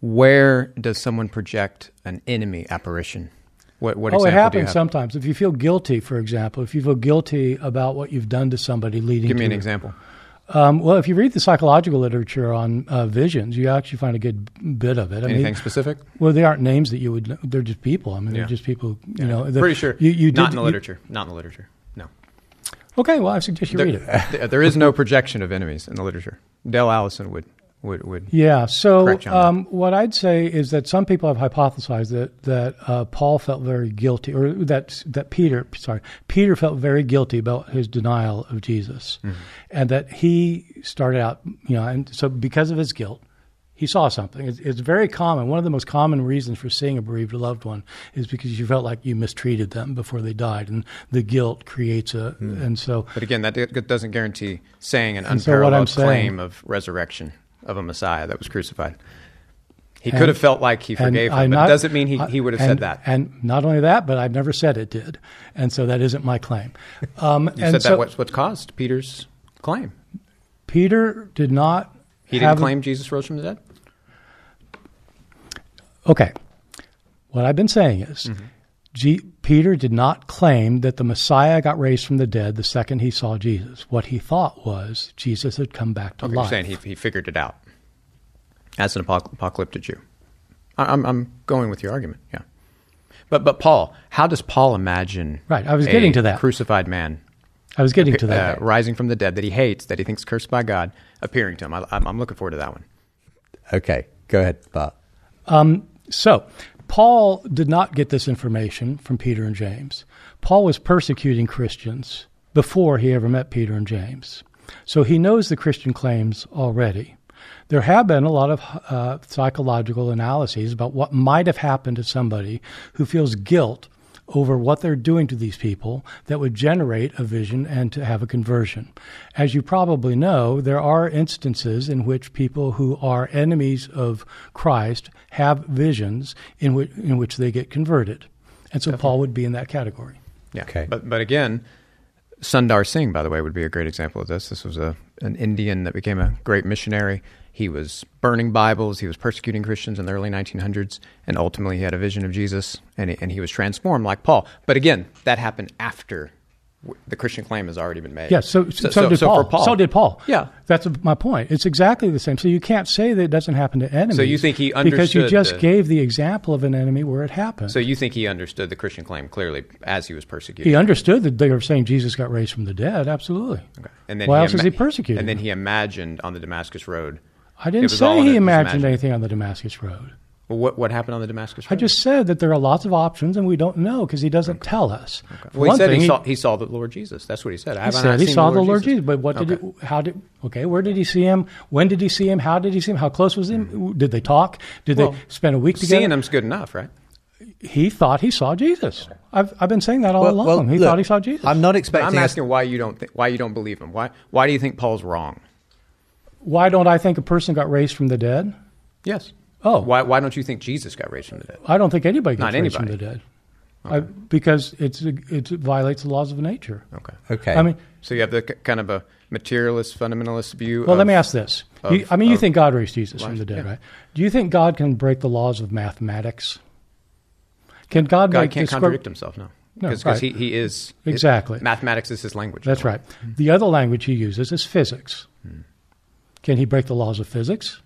Where does someone project an enemy apparition? What, what oh, example it do you happens have? sometimes. If you feel guilty, for example, if you feel guilty about what you've done to somebody leading Give me to an example. Um, well, if you read the psychological literature on uh, visions, you actually find a good bit of it. I Anything mean, specific? well, they aren't names that you would know. They're just people. I mean, Yeah. they're just people, you Yeah. know. that- Pretty sure. You, you Not did, in the you- literature. Not in the literature. No. Okay, well, I suggest you There, read it. th- there is no projection of enemies in the literature. Dale Allison would would would Yeah. So correct you on that. um, what I'd say is that some people have hypothesized that that uh, Paul felt very guilty, or that that Peter, sorry, Peter felt very guilty about his denial of Jesus, mm-hmm. and that he started out, you know, and so because of his guilt, he saw something. It's, it's very common. One of the most common reasons for seeing a bereaved loved one is because you felt like you mistreated them before they died, and the guilt creates a. Mm. And so, but again, that doesn't guarantee saying an and so what I'm unparalleled saying, claim of resurrection of a Messiah that was crucified. He and, could have felt like he forgave him, I'm but not, it doesn't mean he, he would have and, said that. And not only that, but I've never said it did, and so that isn't my claim. Um, you and said so, that what's what caused Peter's claim. Peter did not. He didn't claim Jesus rose from the dead. Okay, what I've been saying is, mm-hmm. G- Peter did not claim that the Messiah got raised from the dead the second he saw Jesus. What he thought was Jesus had come back to okay, life. You're saying he, he figured it out as an apoc- apocalyptic Jew. I, I'm, I'm going with your argument, yeah. But but Paul, how does Paul imagine right, I was a getting to that. crucified man I was getting to that. Uh, rising from the dead that he hates, that he thinks cursed by God, appearing to him? I, I'm, I'm looking forward to that one. Okay, go ahead, Bart. Um, so, Paul did not get this information from Peter and James. Paul was persecuting Christians before he ever met Peter and James. So he knows the Christian claims already. There have been a lot of uh, psychological analyses about what might have happened to somebody who feels guilt over what they're doing to these people that would generate a vision and to have a conversion. As you probably know, there are instances in which people who are enemies of Christ have visions in which, in which they get converted. And so Definitely. Paul would be in that category. Yeah. Okay. But but again, Sundar Singh, by the way, would be a great example of this. This was a an Indian that became a great missionary. He was burning Bibles. He was persecuting Christians in the early nineteen hundreds, and ultimately he had a vision of Jesus, and he, and he was transformed like Paul. But again, that happened after the Christian claim has already been made. Yes, so, so, so, did so Paul. Paul. So did Paul. Yeah. That's my point. It's exactly the same. So you can't say that it doesn't happen to enemies. So you think he understood because you just the, gave the example of an enemy where it happened. So you think he understood the Christian claim clearly as he was persecuted? He understood that they were saying Jesus got raised from the dead. Absolutely. Okay. And then Why he else ima- is he persecuted? And then he imagined on the Damascus Road. I didn't say he imagined anything on the Damascus Road. Well, what what happened on the Damascus Road? I just said that there are lots of options, and we don't know because he doesn't okay. tell us. Okay. Well, he said he, he saw he saw the Lord Jesus. That's what he said. I he said he saw the Lord, Lord Jesus. Jesus. But what did okay. he? How did? Okay, where did he see him? When did he see him? How did he see him? How close was he? Mm. Did they talk? Did well, they spend a week together? Seeing him's good enough, right? He thought he saw Jesus. I've I've been saying that all well, along. Well, he look, thought he saw Jesus. I'm not expecting. I'm asking why you don't th- why you don't believe him. Why why do you think Paul's wrong? Why don't I think a person got raised from the dead? Yes. Oh. Why why don't you think Jesus got raised from the dead? I don't think anybody gets Not raised anybody. from the dead. Okay. I, because it's it violates the laws of nature. Okay. Okay. I mean, so you have the kind of a materialist, fundamentalist view. Well, of, let me ask this. Of, you, I mean, you of, think God raised Jesus from the dead, yeah. right? Do you think God can break the laws of mathematics? Can God? God make can't descri- contradict himself. No. No, Because right. he, he is exactly it, mathematics is his language. That's right. Mm-hmm. The other language he uses is physics. Hmm. Can he break the laws of physics?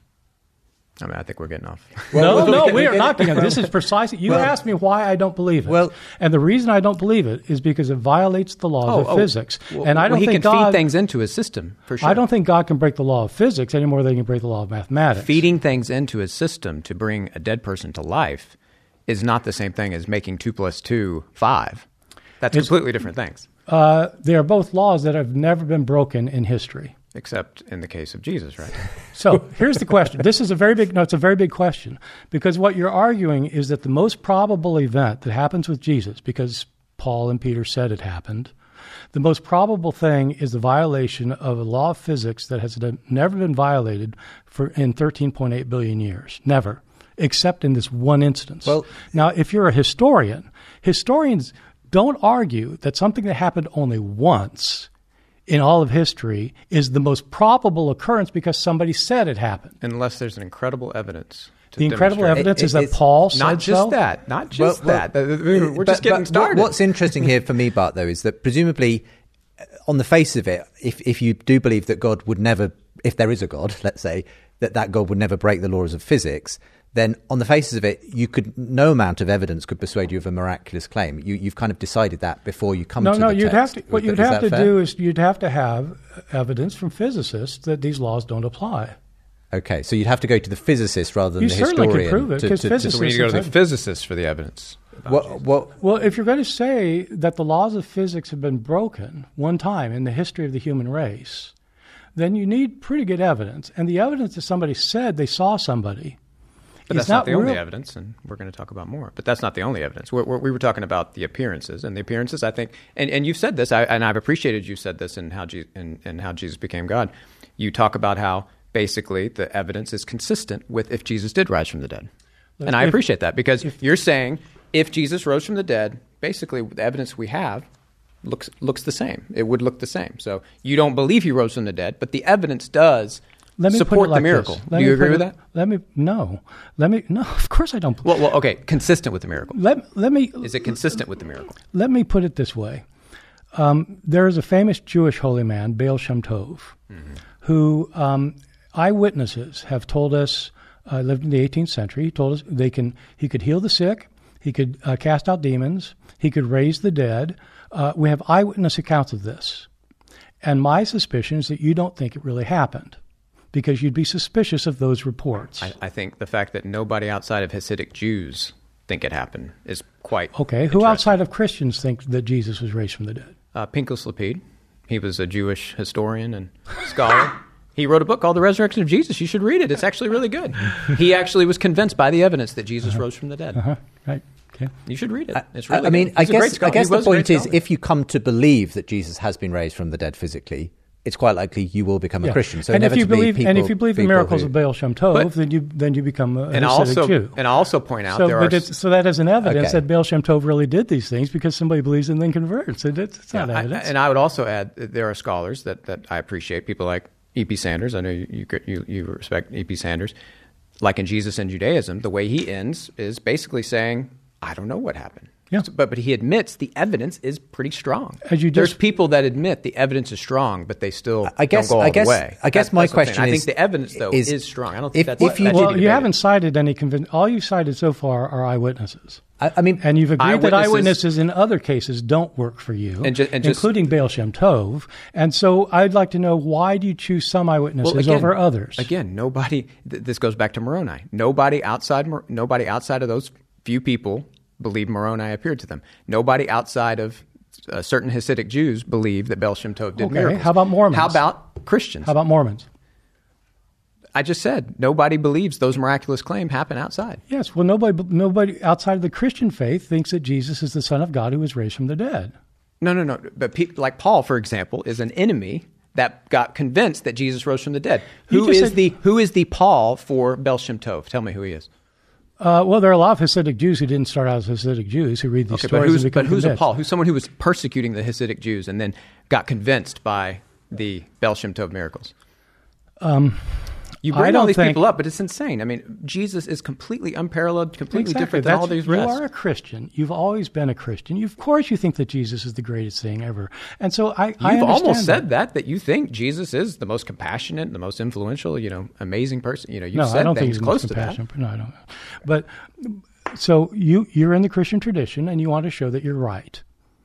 I mean, I think we're getting off. Well, no, no, we are not getting. This is precisely. You well, asked me why I don't believe it. Well, and the reason I don't believe it is because it violates the laws oh, of oh, physics. Well, and I don't well, he think can God, feed things into his system for sure. I don't think God can break the law of physics any more than he can break the law of mathematics. Feeding things into his system to bring a dead person to life is not the same thing as making two plus two five. That's it's, completely different things. Uh, they are both laws that have never been broken in history. Except in the case of Jesus, right? So here's the question. This is a very big, no, it's a very big question. Because what you're arguing is that the most probable event that happens with Jesus, because Paul and Peter said it happened, the most probable thing is the violation of a law of physics that has never been violated for in thirteen point eight billion years. Never. Except in this one instance. Well, now, if you're a historian, historians don't argue that something that happened only once in all of history is the most probable occurrence because somebody said it happened. Unless there's an incredible evidence. To the incredible evidence it, it, is that Paul said Not just so. that. Not just well, well, that. We're but, just getting but started. What's interesting here for me, Bart, though, is that presumably, on the face of it, if, if you do believe that God would never, if there is a God, let's say, that that God would never break the laws of physics, then on the faces of it, you could no amount of evidence could persuade you of a miraculous claim. You, you've kind of decided that before you come no, to no, the you'd text. have to. What is you'd that, have to fair? do is you'd have to have evidence from physicists that these laws don't apply. Okay, so you'd have to go to the physicist rather than You the certainly historian. could prove it, to- 'cause to- to- physicists- So we need to go to the physicists for the evidence. about What, Jesus. what, Well, if you're going to say that the laws of physics have been broken one time in the history of the human race, then you need pretty good evidence. And the evidence that somebody said they saw somebody But is that's not, the only real. evidence, and we're going to talk about more. But that's not the only evidence. We're, we're, we were talking about the appearances, and the appearances, I think, and, and you've said this, I, and I've appreciated you said this in how, Je- in, in how Jesus became God. You talk about how basically the evidence is consistent with if Jesus did rise from the dead. And I If- appreciate that because if- you're saying if Jesus rose from the dead, basically the evidence we have looks looks the same. It would look the same. So you don't believe he rose from the dead, but the evidence does Let me support put it like the miracle. this. Let Do you me agree put with it- that? Let me no. Let me no. Of course I don't. Well, well, okay, consistent with the miracle. let let me Is it consistent with the miracle? let me put it this way. Um, there is a famous Jewish holy man, Baal Shem Tov, Mm-hmm. who um, eyewitnesses have told us uh, lived in the eighteenth century. He told us they can he could heal the sick, he could uh, cast out demons, he could raise the dead. Uh, we have eyewitness accounts of this, and my suspicion is that you don't think it really happened, because you'd be suspicious of those reports. I, I think the fact that nobody outside of Hasidic Jews think it happened is quite okay, who interesting. outside of Christians think that Jesus was raised from the dead? Uh, Pinchas Lapid. He was a Jewish historian and scholar. He wrote a book called The Resurrection of Jesus. You should read it. It's actually really good. He actually was convinced by the evidence that Jesus Uh-huh. rose from the dead. Uh-huh. Right. Okay. You should read it. It's I- really I mean, good. I He's a great guess, I scholar. guess He the was a great point is, scholar. if you come to believe that Jesus has been raised from the dead physically, it's quite likely you will become a Yeah. Christian. So and if you inevitably believe, people, and if you believe the people miracles who- of Baal Shem Tov, But- then you then you become a and I Hasidic also Jew. and I also point out So, there but are it's, so that is an evidence Okay. that Baal Shem Tov really did these things because somebody believes and then converts. It, it's, it's not Yeah, I- evidence. and I would also add that there are scholars that, that I appreciate, people like E P Sanders. I know you, you you you respect E P Sanders. Like in Jesus and Judaism, the way he ends is basically saying, "I don't know what happened." Yeah. So- but but he admits the evidence is pretty strong. As you There's just- people that admit the evidence is strong, but they still I guess- don't go all I guess- the way. I guess That- my that's what I'm saying. question I is- think the evidence though is- is, strong. I don't think if- that's if that you- should well, be you debated. haven't cited any convincing. All you've cited so far are eyewitnesses. I, I mean, And you've agreed that Eyewitnesses- eyewitnesses in other cases don't work for you, And ju- and just- including Baal Shem Tov. And so I'd like to know, why do you choose some eyewitnesses over others? Again, nobody. Th- this goes back to Moroni. Nobody outside. Mor- Nobody outside of those few people believe Moroni appeared to them. Nobody outside of uh, certain Hasidic Jews believe that Baal Shem Tov did Okay, miracles. how about Mormons? How about Christians? How about Mormons? I just said nobody believes those miraculous claims happen outside. Yes. Well, nobody, nobody outside of the Christian faith thinks that Jesus is the Son of God who was raised from the dead. No, no, no. But pe- like Paul, for example, is an enemy that got convinced that Jesus rose from the dead. You Who just is said- the who is the Paul for Baal Shem Tov? Tell me who he is. Uh, well, there are a lot of Hasidic Jews who didn't start out as Hasidic Jews who read these Okay, but stories who's, and become but who's a convinced. Paul? Who's someone who was persecuting the Hasidic Jews and then got convinced by the Baal Shem Tov miracles? Um, you I bring don't all these think- people up, but it's insane. I mean, Jesus is completely unparalleled, completely Exactly. different than all That's- these you rest. are a Christian. You've always been a Christian. You, of course, you think that Jesus is the greatest thing ever. And so I, I You've understand almost that. said that, that you think Jesus is the most compassionate, the most influential, you know, amazing person. You know, you've No, said I don't think things he's the close most to that. compassionate. No, I don't. But so you you're in the Christian tradition, and you want to show that you're right.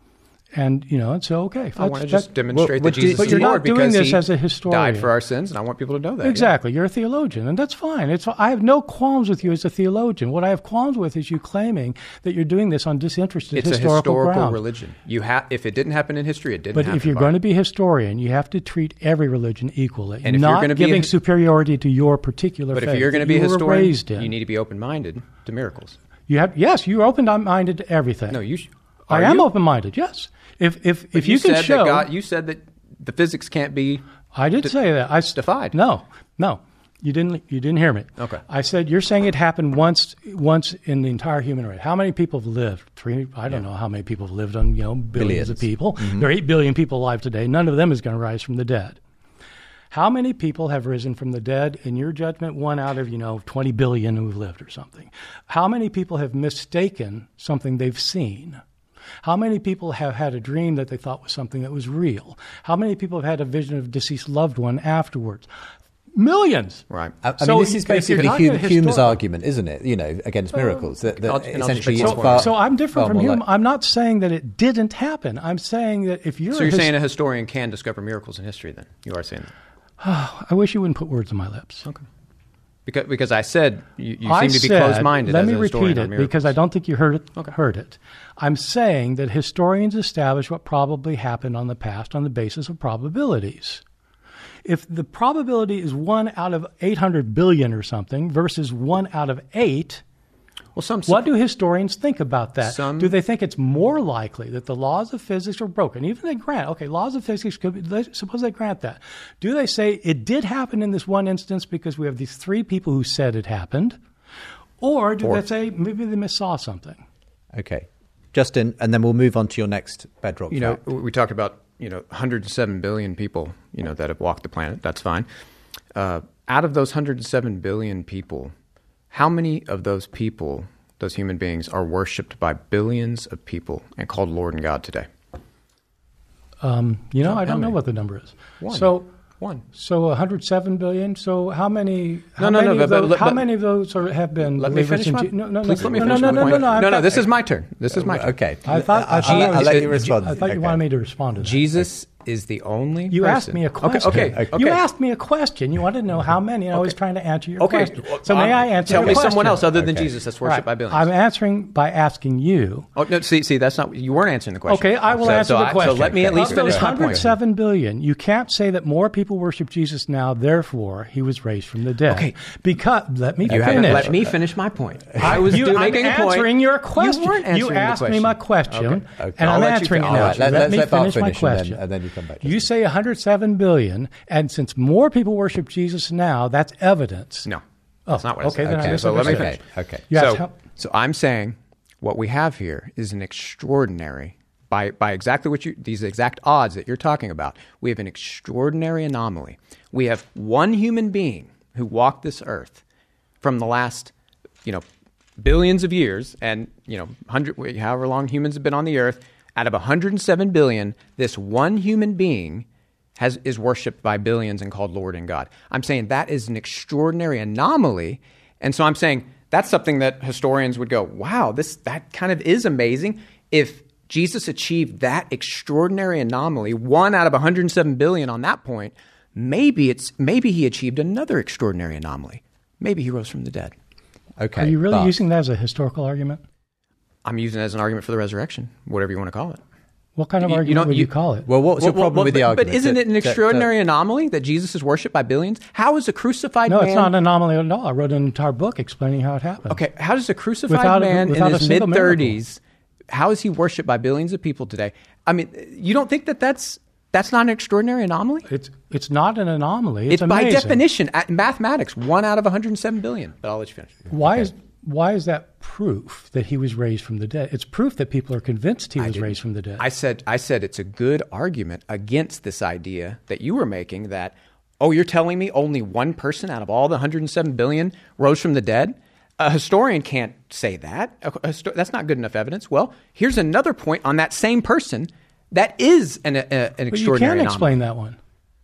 And you know, and so okay. I that's- want to just that- demonstrate well, that Jesus but is you're Lord not doing because this he as a historian. died for our sins, and I want people to know that. yeah. Exactly. You're a theologian, and that's fine. It's I have no qualms with you as a theologian. What I have qualms with is you claiming that you're doing this on disinterested It's a historical, historical ground. religion. You ha- if it didn't happen in history, it didn't But happen. if you're Bart. going to be a historian, you have to treat every religion equally, And if you're not gonna be a giving his- superiority to your particular But faith. if you're going to that be a you were historian, raised in. you need to be open-minded to miracles. You have yes, you're open-minded to everything. No, you. Sh- I are am you? open-minded. Yes, if if But if you, can said show, that God, you said that the physics can't be. I did de- say that. I s- defied. No, no, you didn't. You didn't hear me. Okay. I said you're saying it happened once, once in the entire human race. How many people have lived? Three. I don't know how many people have lived on you know billions, Billions. of people. Mm-hmm. There are eight billion people alive today. None of them is going to rise from the dead. How many people have risen from the dead? In your judgment, one out of you know twenty billion who've lived or something. How many people have mistaken something they've seen? How many people have had a dream that they thought was something that was real? How many people have had a vision of a deceased loved one afterwards? Millions. Right. I, I So mean, this if is you're basically not Hume, gonna Hume's historian- argument, isn't it? You know, against miracles. That, that I'll- and I'll just essentially, make it's one far, point. So I'm different far from more Hume. like- I'm not saying that it didn't happen. I'm saying that if you're So you're a his- saying a historian can discover miracles in history? Then you are saying that. I wish you wouldn't put words in my lips. Okay. Because, because I said you, you I seem to be said, closed-minded. Let as me a historian repeat on it miracles. because I don't think you heard it. Okay. Heard it. I'm saying that historians establish what probably happened on the past on the basis of probabilities. If the probability is one out of eight hundred billion or something versus one out of eight, Well, some what do historians think about that? Some- do they think it's more likely that the laws of physics are broken? Even they grant, okay, laws of physics could be, let's- suppose they grant that. Do they say it did happen in this one instance because we have these three people who said it happened? Or do Or- they say maybe they missaw something? Okay. Justin, and then we'll move on to your next bedrock You know, fact. we talked about, you know, one hundred seven billion people, you know, that have walked the planet. That's fine. Uh, out of those one hundred seven billion people, how many of those people, those human beings, are worshipped by billions of people and called Lord and God today? Um, you know, How- I how don't know many? what the number is. One. So, One. so one hundred seven billion. So how many? How No, no, many no, of but- those, but- how but- many of those are, have been Let me believers finish in my. Je- No, no, please no, let me no, finish no, my no, point. no, no, I'm no, no. not- This is my turn. This is my turn. Okay. I thought. I thought, I'll, I I'll was- let you respond. I thought you Okay. wanted me to respond to that. Jesus is the only. You person. asked me a question. Okay. Okay. okay. You asked me a question. You wanted to know how many, and I was trying to answer your Okay. question. Well, So may um, I answer Tell your me question? someone else other than Okay. Jesus that's worshipped Right. by billions. I'm answering by asking you. Oh no! See, see, that's not. You weren't answering the question. Okay, I will So- answer so the I- question. So let me at least Of those finish my one hundred point. seven billion, you can't say that more people worship Jesus now, therefore he was raised from the dead. Okay. Because, let me You finish. haven't let me finish my point. I was You- do- I'm making a point. answering your question. You weren't answering You the asked question. me my question, Okay. Okay. and I'll I'm let you answering fin- it. all now. right, let- Let let's me let Bart finish my finish and then- question. and then you come back. You say one hundred seven billion, and since more people worship Jesus now, that's evidence. No, that's Oh, not what I okay, said. then I Okay, so let me misunderstood. finish. Okay. You asked So, how- so I'm saying what we have here is an extraordinary, by by exactly what you these exact odds that you're talking about. We have an extraordinary anomaly. We have one human being who walked this earth from the last, you know, billions of years, and you know, hundred however long humans have been on the earth. Out of one hundred seven billion, this one human being has is worshipped by billions and called Lord and God. I'm saying that is an extraordinary anomaly, and so I'm saying that's something that historians would go, "Wow, this that kind of is amazing." If Jesus achieved that extraordinary anomaly, one out of one hundred seven billion on that point, maybe it's maybe he achieved another extraordinary anomaly. Maybe he rose from the dead. Okay. Are you really Bart. using that as a historical argument? I'm using it as an argument for the resurrection, whatever you want to call it. What kind of You- you argument don't- would you- you call it? Well, what's your Well, problem well, with the but, argument? But isn't that- it an that- extraordinary that- anomaly that Jesus is worshipped by billions? How is a crucified No, man? it's not an anomaly at all. I wrote an entire book explaining how it happened. Okay, how does a crucified Without a- man in without a his single mid thirties, how is he worshipped by billions of people today? I mean, you don't think that that's that's not an extraordinary anomaly? It's it's not an anomaly. It's, It's by amazing. definition, at mathematics, one out of one hundred seven billion. But I'll let you finish. Why is why is that proof that he was raised from the dead? It's proof that people are convinced he was didn't- raised from the dead. I said, I said it's a good argument against this idea that you were making that, oh, you're telling me only one person out of all the one hundred seven billion rose from the dead? A historian can't say that. A- a histo- that's not good enough evidence. Well, here's another point on that same person that is an, a, an but you extraordinary can't anomaly. explain that one.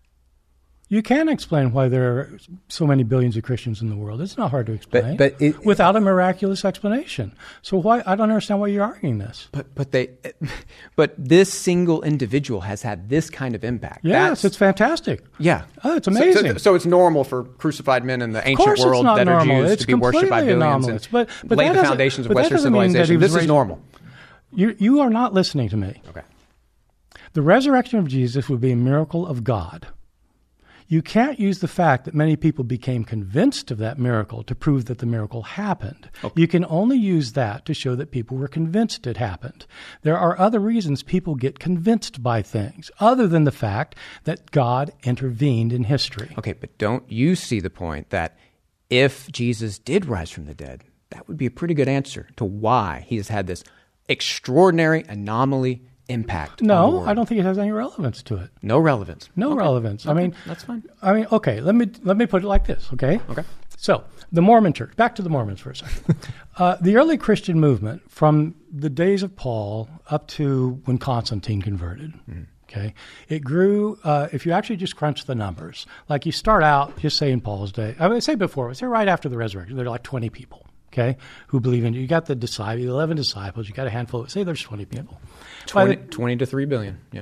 You can explain why there are so many billions of Christians in the world. It's not hard to explain, but it- without a miraculous explanation. So why? I don't understand why you're arguing this. But but they, but this single individual has had this kind of impact. Yes, That's- it's fantastic. Yeah. Oh, it's So- so- amazing. So, it's normal for crucified men in the Of ancient course, world it's not that are normal. Jews It's to be worshipped by completely billions anomalous. and But- but lay that the doesn't- foundations of but that Western doesn't mean that he civilization. was This is raised- normal. You you are not listening to me. Okay. The resurrection of Jesus would be a miracle of God. You can't use the fact that many people became convinced of that miracle to prove that the miracle happened. Okay. You can only use that to show that people were convinced it happened. There are other reasons people get convinced by things, other than the fact that God intervened in history. Okay, but don't you see the point that if Jesus did rise from the dead, that would be a pretty good answer to why he has had this extraordinary anomaly impact on the No, world? I don't think it has any relevance to it. No relevance. No Okay. relevance. I Okay, mean, that's fine. I mean, okay. Let me let me put it like this. Okay. Okay. So the Mormon Church. Back to the Mormons for a second. uh, the early Christian movement, from the days of Paul up to when Constantine converted. Mm. Okay, it grew. Uh, if you actually just crunch the numbers, like you start out, just say in Paul's day. I would say before. Say right after the resurrection, there are like twenty people. Okay, who believe in you. You got the disciples, eleven disciples. You got a handful. Say there's twenty people. By twenty, the- twenty to three billion. Yeah.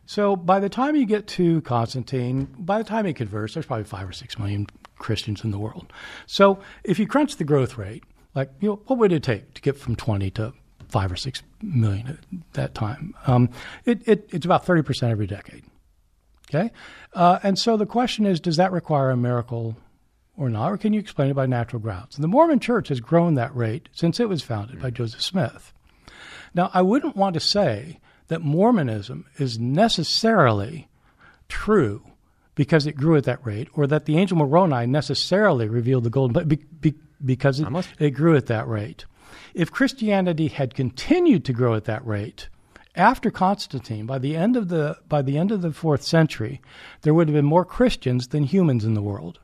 So by the time you get to Constantine, by the time he converts, there's probably five or six million Christians in the world. So if you crunch the growth rate, like, you know, what would it take to get from twenty to five or six million at that time? Um, it, it, it's about thirty percent every decade. Okay? Uh, and so the question is, does that require a miracle or not? Or can you explain it by natural grounds? And the Mormon Church has grown that rate since it was founded by Joseph Smith. Now, I wouldn't want to say that Mormonism is necessarily true because it grew at that rate, or that the angel Moroni necessarily revealed the golden, but be, be, because it, it grew at that rate. If Christianity had continued to grow at that rate, after Constantine, by the end of the by the end of the fourth century, there would have been more Christians than humans in the world.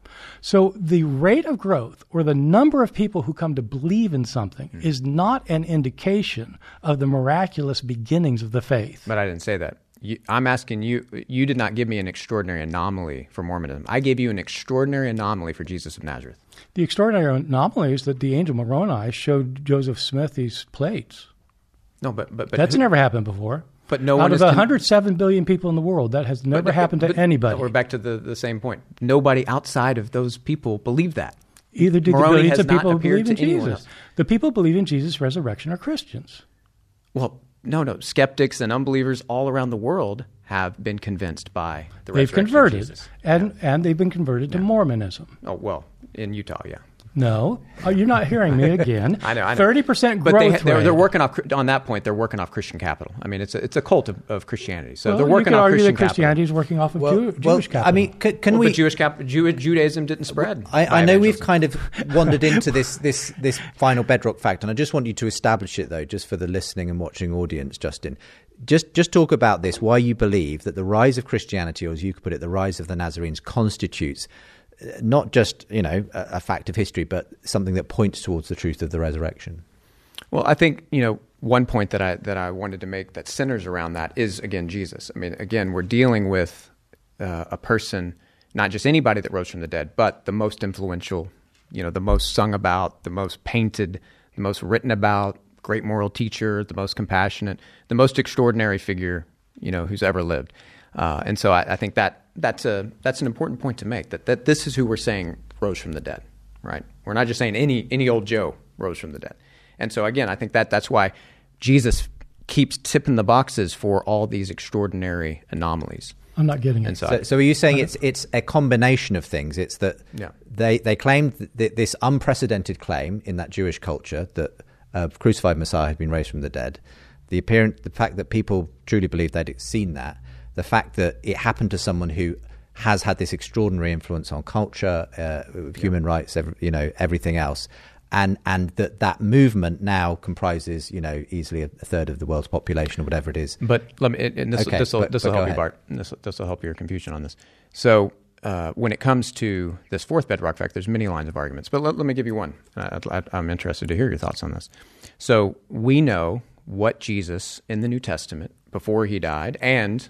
So the rate of growth, or the number of people who come to believe in something, mm. is not an indication of the miraculous beginnings of the faith. But I didn't say that. You, I'm asking you, you did not give me an extraordinary anomaly for Mormonism. I gave you an extraordinary anomaly for Jesus of Nazareth. The extraordinary anomaly is that the angel Moroni showed Joseph Smith these plates. No, but... but, but That's who, never happened before. But no Out one of is one con- hundred seven billion people in the world, that has never but, happened but, to anybody. We're back to the, the same point. Nobody outside of those people believed that. Either did Moroni the billions of has not people who appeared believe in to anyone Jesus. else. The people who believe in Jesus' resurrection are Christians. Well, no, no. Skeptics and unbelievers all around the world have been convinced by the They've resurrection converted, of Jesus. and, Yeah. and they've been converted to Yeah. Mormonism. Oh, well, in Utah, yeah. No, oh, you're not hearing me again. I know, I know. Thirty percent growth but they, rate. they're, they're working off on that point. They're working off Christian capital. I mean, it's a it's a cult of, of Christianity. So well, they're working you could off argue Christian that Christianity capital. is working off of Well, Jew, well, Jewish capital. I mean, can, can Well, we? but Jewish cap- Jew, Judaism didn't spread. I, by I know we've evangelism. kind of wandered into this this this final bedrock fact, and I just want you to establish it, though, just for the listening and watching audience, Justin. Just just talk about this, why you believe that the rise of Christianity, or as you could put it, the rise of the Nazarenes, constitutes not just, you know, a, a fact of history, but something that points towards the truth of the resurrection. Well, I think, you know, one point that I that I wanted to make that centers around that is, again, Jesus. I mean, again, we're dealing with uh, a person, not just anybody that rose from the dead, but the most influential, you know, the most sung about, the most painted, the most written about, great moral teacher, the most compassionate, the most extraordinary figure, you know, who's ever lived. Uh, and so I, I think that that's a that's an important point to make, that, that this is who we're saying rose from the dead, right? We're not just saying any any old Joe rose from the dead. And so, again, I think that that's why Jesus keeps tipping the boxes for all these extraordinary anomalies. I'm not getting it. And so, So, so are you saying it's it's a combination of things? It's that Yeah. they they claimed th- this unprecedented claim in that Jewish culture that a crucified Messiah had been raised from the dead, the appearance, the fact that people truly believed they'd seen that, the fact that it happened to someone who has had this extraordinary influence on culture, uh, human yeah. rights, every, you know, everything else, and and that that movement now comprises, you know, easily a third of the world's population or whatever it is. But let me, and this Okay, this will but- this but will go help you, ahead. Bart. This this will help your confusion on this. So uh, when it comes to this fourth bedrock fact, there's many lines of arguments. But let, let me give you one. I, I, I'm interested to hear your thoughts on this. So we know what Jesus in the New Testament before he died, and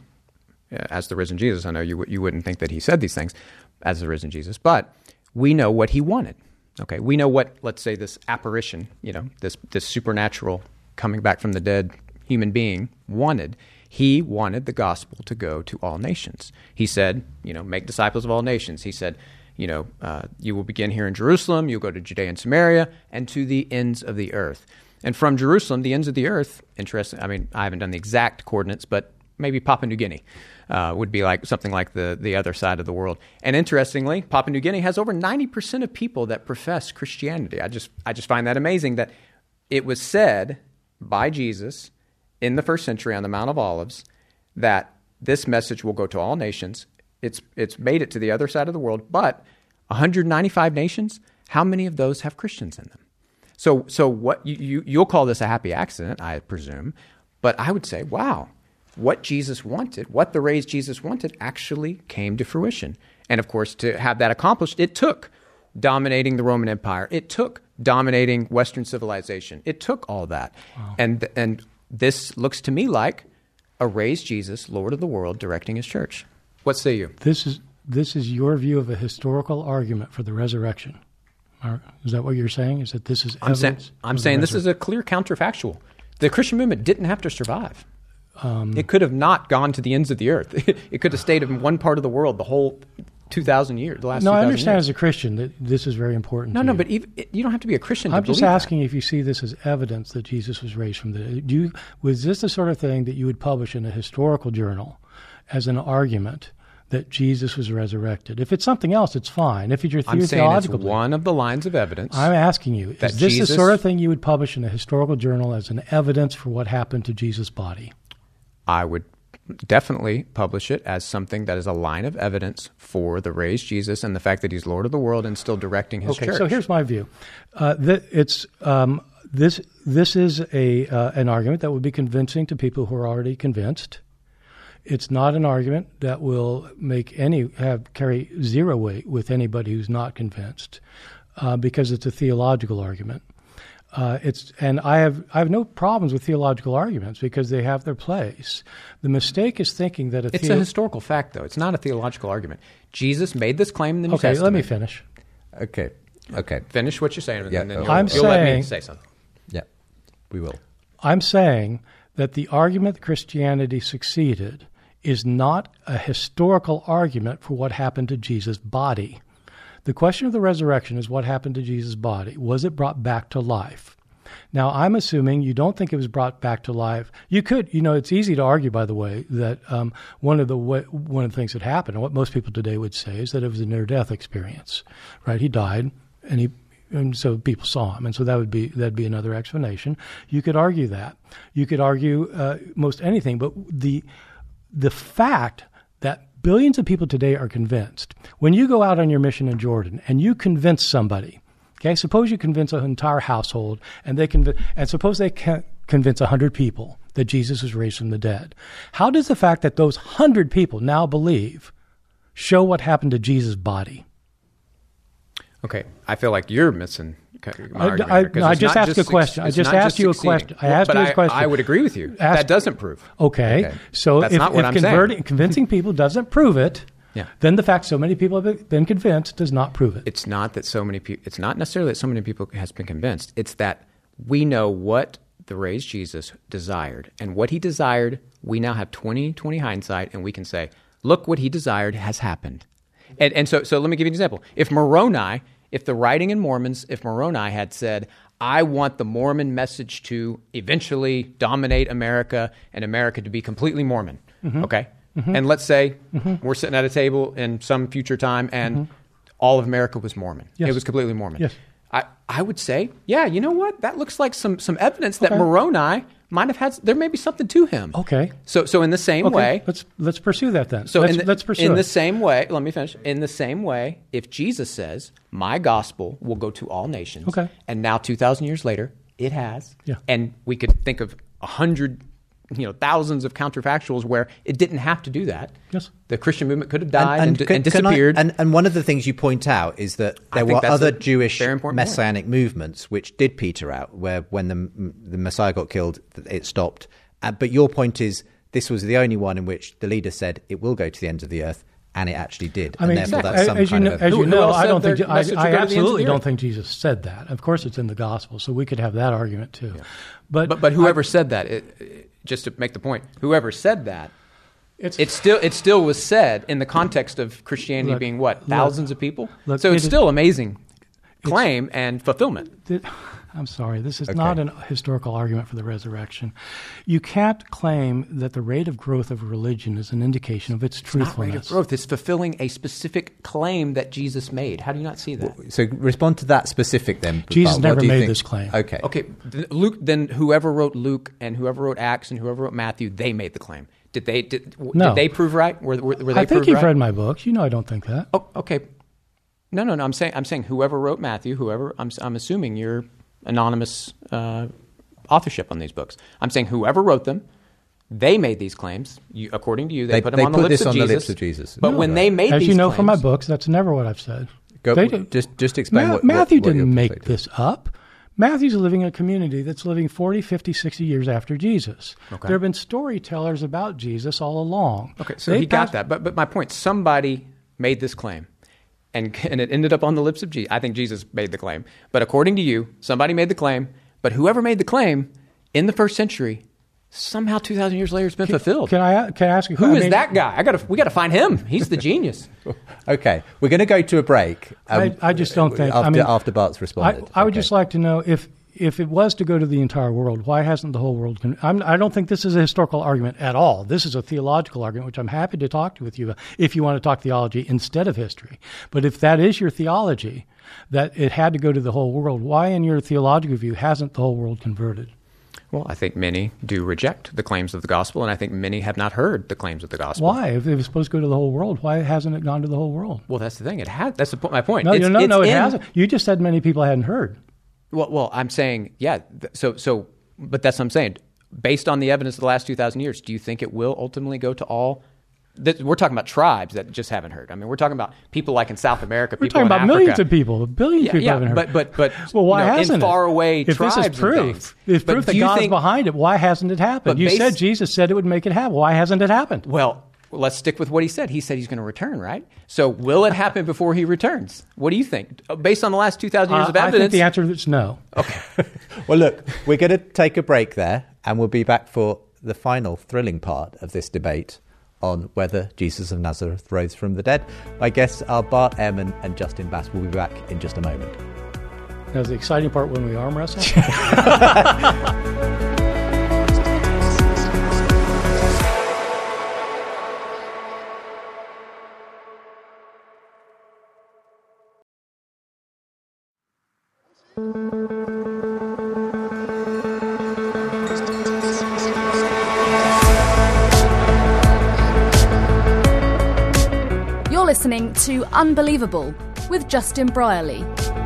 as the risen Jesus, I know you you wouldn't think that he said these things as the risen Jesus, but we know what he wanted. Okay, we know what, let's say, this apparition, you know, this this supernatural coming back from the dead human being wanted. He wanted the gospel to go to all nations. He said, you know, make disciples of all nations. He said, you know, uh, you will begin here in Jerusalem, you'll go to Judea and Samaria, and to the ends of the earth. And from Jerusalem, the ends of the earth, interesting, I mean, I haven't done the exact coordinates, but maybe Papua New Guinea uh, would be like something like the, the other side of the world. And interestingly, Papua New Guinea has over ninety percent of people that profess Christianity. I just I just find that amazing that it was said by Jesus in the first century on the Mount of Olives that this message will go to all nations. It's it's made it to the other side of the world, but one hundred ninety-five nations, how many of those have Christians in them? So so what you, you you'll call this a happy accident, I presume, but I would say, wow, what Jesus wanted, what the raised Jesus wanted, actually came to fruition. And of course, to have that accomplished, it took dominating the Roman Empire. It took dominating Western civilization. It took all that. Wow. And and this looks to me like a raised Jesus, Lord of the world, directing his church. What say you? This is this is your view of a historical argument for the resurrection. Is that what you're saying? Is that this is I'm saying, evidence? I'm saying this is a clear counterfactual. The Christian movement didn't have to survive. Um, it could have not gone to the ends of the earth. It could have stayed in one part of the world the whole two thousand years, the last no, two thousand I understand years. as a Christian that this is very important. No, to no, you. but even, you don't have to be a Christian to I'm just believe asking that. if you see this as evidence that Jesus was raised from the dead. Do you, was this the sort of thing that you would publish in a historical journal as an argument that Jesus was resurrected? If it's something else, it's fine. If it's your I'm saying theological, it's one of the lines of evidence. I'm asking you, that is this Jesus, the sort of thing you would publish in a historical journal as an evidence for what happened to Jesus' body? I would definitely publish it as something that is a line of evidence for the raised Jesus and the fact that he's Lord of the world and still directing his Okay, church. so here's my view. Uh, th- it's um, this this is a uh, an argument that would be convincing to people who are already convinced. It's not an argument that will make any have carry zero weight with anybody who's not convinced, uh, because it's a theological argument. Uh, it's and I have I have no problems with theological arguments because they have their place. The mistake is thinking that a It's theo- a historical fact, though. It's not a theological argument. Jesus made this claim in the New okay. Testament. Let me finish. Okay. Okay. Finish what you're saying, and Yeah, then uh, you'll, I'm you'll let me saying- say something. Yeah, we will. I'm saying that the argument that Christianity succeeded is not a historical argument for what happened to Jesus' body. The question of the resurrection is what happened to Jesus' body. Was it brought back to life? Now, I'm assuming you don't think it was brought back to life. You could, you know, it's easy to argue, by the way, that um, one of the way, one of the things that happened, and what most people today would say, is that it was a near-death experience, right? He died, and he, and so people saw him, and so that would be that'd be another explanation. You could argue that. You could argue uh, most anything, but the the fact that billions of people today are convinced. When you go out on your mission in Jordan and you convince somebody, okay, suppose you convince an entire household and they conv- and suppose they can convince one hundred people that Jesus was raised from the dead. How does the fact that those one hundred people now believe show what happened to Jesus' body? Okay, I feel like you're missing my I- argument I- here, 'cause no, I it's just not asked a question. I it's just not asked you a succeeding. question. I asked but you a I, question. I would agree with you. Ask- that doesn't prove. Okay, Okay. so That's if, not what if I'm saying. converting, convincing people doesn't prove it, Yeah. then the fact so many people have been convinced does not prove it. It's not that so many people. It's not necessarily that so many people has been convinced. It's that we know what the raised Jesus desired, and what he desired, we now have twenty twenty hindsight, and we can say, look, what he desired has happened. And and so so let me give you an example. If Moroni, if the writing in Mormons, if Moroni had said, I want the Mormon message to eventually dominate America and America to be completely Mormon, Mm-hmm. okay? Mm-hmm. And let's say mm-hmm. we're sitting at a table in some future time and mm-hmm. all of America was Mormon. Yes. It was completely Mormon. Yes. I, I would say, yeah, you know what? That looks like some some evidence that Okay. Moroni might have had, there may be something to him. Okay. So so in the same Okay, way. let's let's pursue that then. So let's, in the, let's pursue in it. the same way, let me finish. In the same way, if Jesus says, my gospel will go to all nations, Okay. and now two thousand years later, it has, Yeah. and we could think of a hundred, you know, thousands of counterfactuals where it didn't have to do that. Yes. The Christian movement could have died and, and, can- and can I- disappeared. and, and one of the things you point out is that I there think were that's other a Jewish very important point. messianic movements which did peter out, where when the the Messiah got killed, it stopped. Uh, but your point is this was the only one in which the leader said it will go to the ends of the earth, and it actually did. I mean, and therefore exactly. that's some as you kind know, of as Who- you who know else I said don't their think I, message would I go to the ends of absolutely the don't earth? think Jesus said that. Of course, it's in the gospel, so we could have that argument too. But but but whoever said that, it, it, just to make the point, whoever said that, it's, It still it still was said in the context of Christianity Look, being what, look, thousands of people? look, so it it's is- still amazing claim and fulfillment. Th- I'm sorry, this is Okay. not a historical argument for the resurrection. You can't claim that the rate of growth of religion is an indication of its Not rate truthfulness. of growth. It's fulfilling a specific claim that Jesus made. How do you not see that? So respond to that specific then. Jesus Bart. What never do you made think? this claim. Okay. Okay, th- Luke. Then whoever wrote Luke and whoever wrote Acts and whoever wrote Matthew, they made the claim. Did they? Did, w- No. did they prove right? Were, were, were they I think proved you've right? read my books. You know I don't think that. Oh, okay. No, no, no. I'm saying I'm saying whoever wrote Matthew, whoever I'm I'm assuming your anonymous uh, authorship on these books. I'm saying whoever wrote them, they made these claims. You, according to you, they, They- put them they on the put lips this of on the Jesus. lips of Jesus. But No, when right. they made As these you know claims, from my books, that's never what I've said. Go, They don't- just just explain Ma- what Matthew what, what didn't your make perspective this up. Matthew's living in a community that's living forty, fifty, sixty years after Jesus. Okay. There have been storytellers about Jesus all along. Okay, so They he got passed- that. But but my point, somebody made this claim. And, and it ended up on the lips of Jesus. I think Jesus made the claim. But according to you, somebody made the claim. But whoever made the claim in the first century somehow two thousand years later it's been fulfilled. Can I can I ask you who I is mean, that guy? I got to we got to find him. He's the genius. Okay, we're going to go to a break. Um, I, I just don't think. After, I mean, after Bart's responded, I, I would okay. just like to know if if it was to go to the entire world, why hasn't the whole world? Con- I'm, I don't think this is a historical argument at all. This is a theological argument, which I'm happy to talk to with you if you want to talk theology instead of history. But if that is your theology, that it had to go to the whole world, why, in your theological view, hasn't the whole world converted? Well, I think many do reject the claims of the gospel, and I think many have not heard the claims of the gospel. Why? If it was supposed to go to the whole world, why hasn't it gone to the whole world? Well, that's the thing. It has. That's the, po- my point. No, it's, no, it's no, it in, hasn't. You just said many people hadn't heard. Well, well, I'm saying, yeah. Th- so, so, but that's what I'm saying. Based on the evidence of the last two thousand years, do you think it will ultimately go to all? Th- we're talking about tribes that just haven't heard. I mean, we're talking about people like in South America. We're people talking in about Africa. millions of people, billions Yeah, of people yeah, haven't heard. but but but well, why you know, hasn't in it? faraway if tribes this is and proof, things. if But proof do that you God's think, behind it, why hasn't it happened? But You based- said Jesus said it would make it happen. Why hasn't it happened? Well, let's stick with what he said. He said he's going to return, right? So will it happen before he returns? What do you think? Based on the last two thousand years Uh, of I evidence. think the answer is no. Okay. Well, look, we're going to take a break there, and we'll be back for the final thrilling part of this debate on whether Jesus of Nazareth rose from the dead. My guests are Bart Ehrman and Justin Bass. We'll be back in just a moment. That was the exciting part when we arm wrestle. You're listening to Unbelievable with Justin Brierley.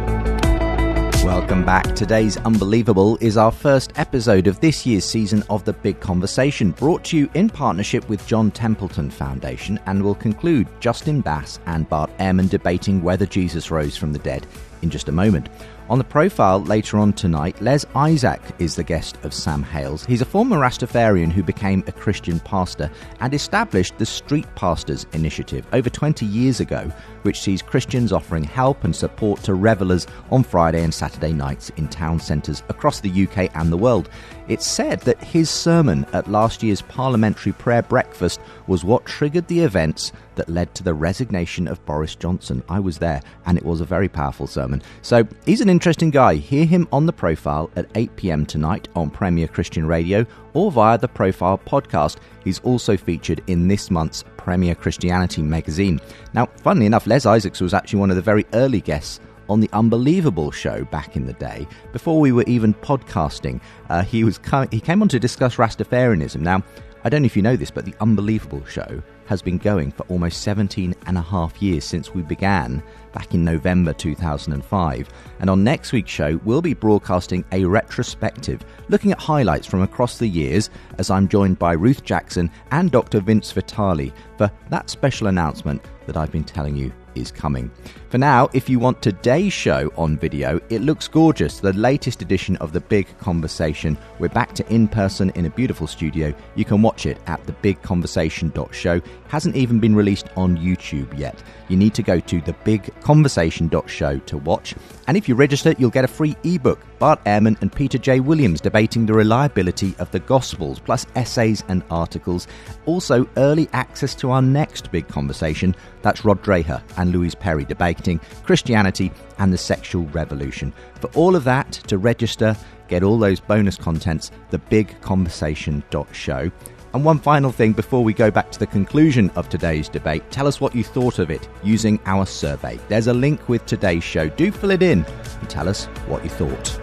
Welcome back. Today's Unbelievable is our first episode of this year's season of The Big Conversation, brought to you in partnership with John Templeton Foundation, and will conclude Justin Bass and Bart Ehrman debating whether Jesus rose from the dead in just a moment. On the profile later on tonight, Les Isaac is the guest of Sam Hales. He's a former Rastafarian who became a Christian pastor and established the Street Pastors Initiative over twenty years ago, which sees Christians offering help and support to revellers on Friday and Saturday nights in town centres across the U K and the world. It's said that his sermon at last year's parliamentary prayer breakfast was what triggered the events that led to the resignation of Boris Johnson. I was there, and it was a very powerful sermon. So he's an interesting guy. Hear him on The Profile at eight p.m. tonight on Premier Christian Radio or via the Profile podcast. He's also featured in this month's Premier Christianity magazine. Now, funnily enough, Les Isaacs was actually one of the very early guests on the Unbelievable show back in the day, before we were even podcasting. Uh, he was co- he came on to discuss Rastafarianism. Now, I don't know if you know this, but the Unbelievable show has been going for almost seventeen and a half years since we began back in November two thousand five. And on next week's show, we'll be broadcasting a retrospective, looking at highlights from across the years, as I'm joined by Ruth Jackson and Doctor Vince Vitale for that special announcement that I've been telling you is coming. For now, if you want today's show on video, it looks gorgeous. The latest edition of The Big Conversation. We're back to in-person in a beautiful studio. You can watch it at the big conversation dot show. Hasn't even been released on YouTube yet. You need to go to the big conversation dot show to watch. And if you register, you'll get a free ebook. Bart Ehrman and Peter J. Williams debating the reliability of the Gospels, plus essays and articles. Also, early access to our next big conversation. That's Rod Dreher and Louise Perry debating Christianity and the sexual revolution. For all of that, to register, get all those bonus contents, the big conversation dot show. And one final thing before we go back to the conclusion of today's debate, tell us what you thought of it using our survey. There's a link with today's show. Do fill it in and tell us what you thought.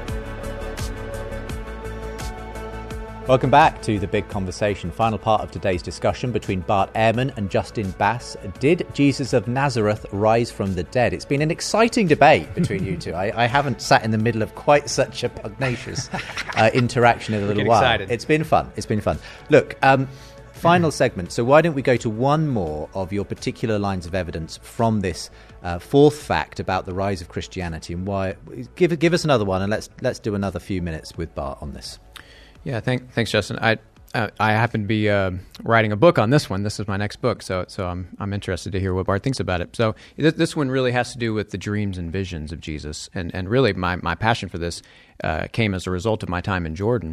Welcome back to The Big Conversation, final part of today's discussion between Bart Ehrman and Justin Bass. Did Jesus of Nazareth rise from the dead? It's been an exciting debate between you two. I, I haven't sat in the middle of quite such a pugnacious uh, interaction in a little Get while. excited. It's been fun. It's been fun. Look, um, final segment. So why don't we go to one more of your particular lines of evidence from this uh, fourth fact about the rise of Christianity, and why? Give give us another one, and let's let's do another few minutes with Bart on this. Yeah, thank, thanks, Justin. I uh, I happen to be uh, writing a book on this one. This is my next book, so so I'm I'm interested to hear what Bart thinks about it. So th- this one really has to do with the dreams and visions of Jesus, and and really my my passion for this uh, came as a result of my time in Jordan.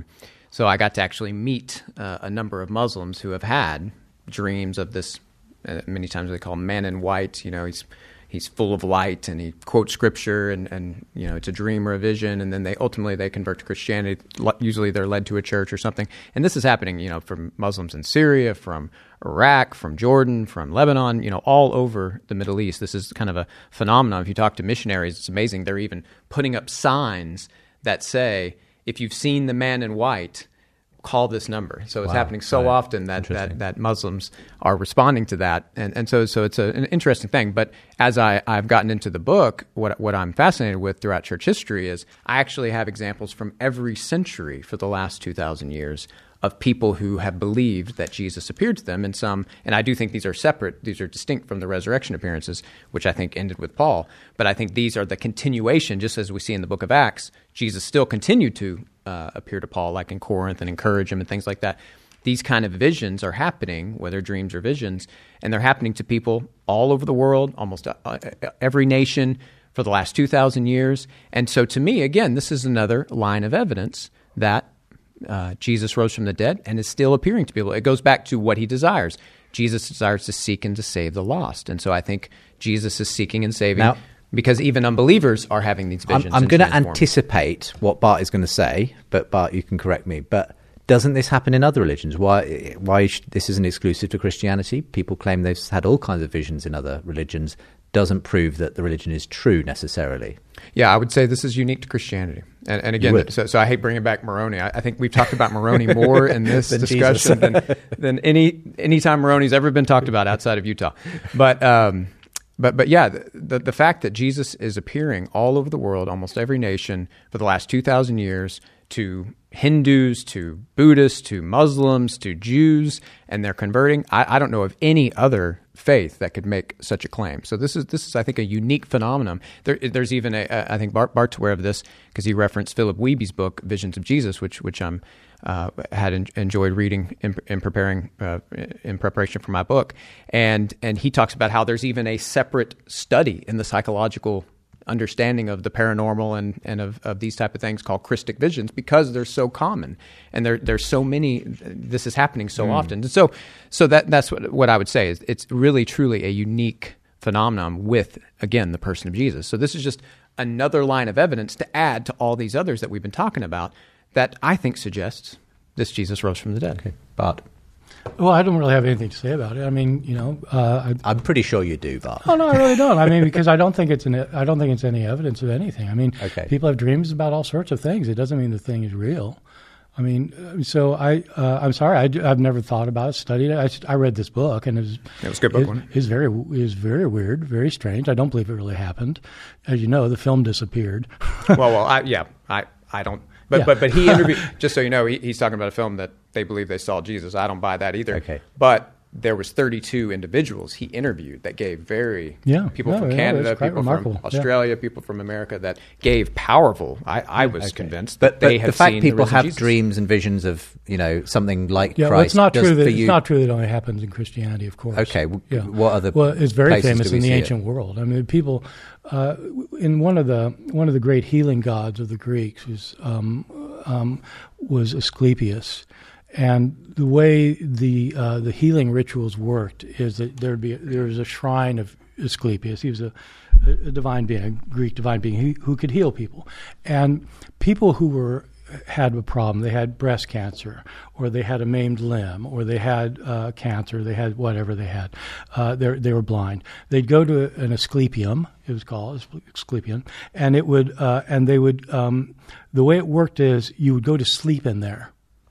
So I got to actually meet uh, a number of Muslims who have had dreams of this. Uh, many times they call him man in white. You know, he's he's full of light, and he quotes scripture, and, and you know, it's a dream or a vision, and then they ultimately they convert to Christianity. Usually they're led to a church or something. And this is happening, you know, from Muslims in Syria, from Iraq, from Jordan, from Lebanon, you know, all over the Middle East. This is kind of a phenomenon. If you talk to missionaries, it's amazing. They're even putting up signs that say, if you've seen the man in white, call this number. So it's wow. happening so right. often that, that that Muslims are responding to that. And and so so it's a, an interesting thing. But as I, I've gotten into the book, what what I'm fascinated with throughout church history is I actually have examples from every century for the last two thousand years of people who have believed that Jesus appeared to them in some, and I do think these are separate, these are distinct from the resurrection appearances, which I think ended with Paul. But I think these are the continuation, just as we see in the book of Acts. Jesus still continued to uh, appear to Paul, like in Corinth, and encourage him and things like that. These kind of visions are happening, whether dreams or visions, and they're happening to people all over the world, almost uh, every nation for the last two thousand years. And so to me, again, this is another line of evidence that Uh, Jesus rose from the dead and is still appearing to people. It goes back to what he desires. Jesus desires to seek and to save the lost. And so I think Jesus is seeking and saving now, because even unbelievers are having these visions. I'm, I'm going to anticipate what Bart is going to say, but Bart, you can correct me. But doesn't this happen in other religions? Why, why this isn't exclusive to Christianity? People claim they've had all kinds of visions in other religions. Doesn't prove that the religion is true necessarily. Yeah, I would say this is unique to Christianity. And, and again, so, so I hate bringing back Moroni. I, I think we've talked about Moroni more in this than discussion than, than any any time Moroni's ever been talked about outside of Utah. But um, but but yeah, the, the the fact that Jesus is appearing all over the world, almost every nation, for the last two thousand years, to Hindus, to Buddhists, to Muslims, to Jews, and they're converting. I, I don't know of any other faith that could make such a claim. So this is this is I think a unique phenomenon. There, there's even a, a I think Bart, Bart's aware of this because he referenced Philip Weeby's book Visions of Jesus, which which I'm uh, had en- enjoyed reading in, in preparing uh, in preparation for my book, and and he talks about how there's even a separate study in the psychological understanding of the paranormal and, and of, of these type of things called Christic visions because they're so common and there there's so many, this is happening so mm. often. And so so that that's what, what I would say is it's really truly a unique phenomenon with, again, the person of Jesus. So this is just another line of evidence to add to all these others that we've been talking about that I think suggests this Jesus rose from the dead. Okay. But Well, I don't really have anything to say about it. I mean, you know, uh, I, I'm pretty sure you do, but oh no, I really don't. I mean, because I don't think it's an, I don't think it's any evidence of anything. I mean, okay. people have dreams about all sorts of things. It doesn't mean the thing is real. I mean, so I, uh, I'm sorry, I, I've never thought about it, studied it. I, I read this book, and it was, it was a good book. It, wasn't it? It's very, it's very weird, very strange. I don't believe it really happened. As you know, the film disappeared. well, well, I, yeah, I, I don't. But, yeah. but but he interviewed, just so you know, he, he's talking about a film that they believe they saw Jesus. I don't buy that either. Okay. But there was thirty-two individuals he interviewed that gave very, yeah. people no, from yeah, Canada, people remarkable. from Australia, yeah. people from America that gave powerful, I, I was okay. convinced but, that they but have the fact seen people the have Jesus. dreams and visions of, you know, something like yeah, Christ. Well, it's not true that you, it's not true that it only happens in Christianity, of course. Okay. Yeah. What other Well, it's very famous in the ancient it? world. I mean, people uh, in one of the one of the great healing gods of the Greeks was um, um, was Asclepius. And the way the uh, the healing rituals worked is that there'd be there was a shrine of Asclepius. He was a, a divine being, a Greek divine being who, who could heal people. And people who were had a problem, they had breast cancer, or they had a maimed limb, or they had uh, cancer, they had whatever they had. Uh, they they were blind. They'd go to an Asclepium, it was called Asclepion, and it would uh, and they would um, the way it worked is you would go to sleep in there.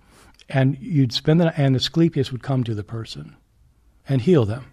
And you'd spend the and Asclepius would come to the person and heal them.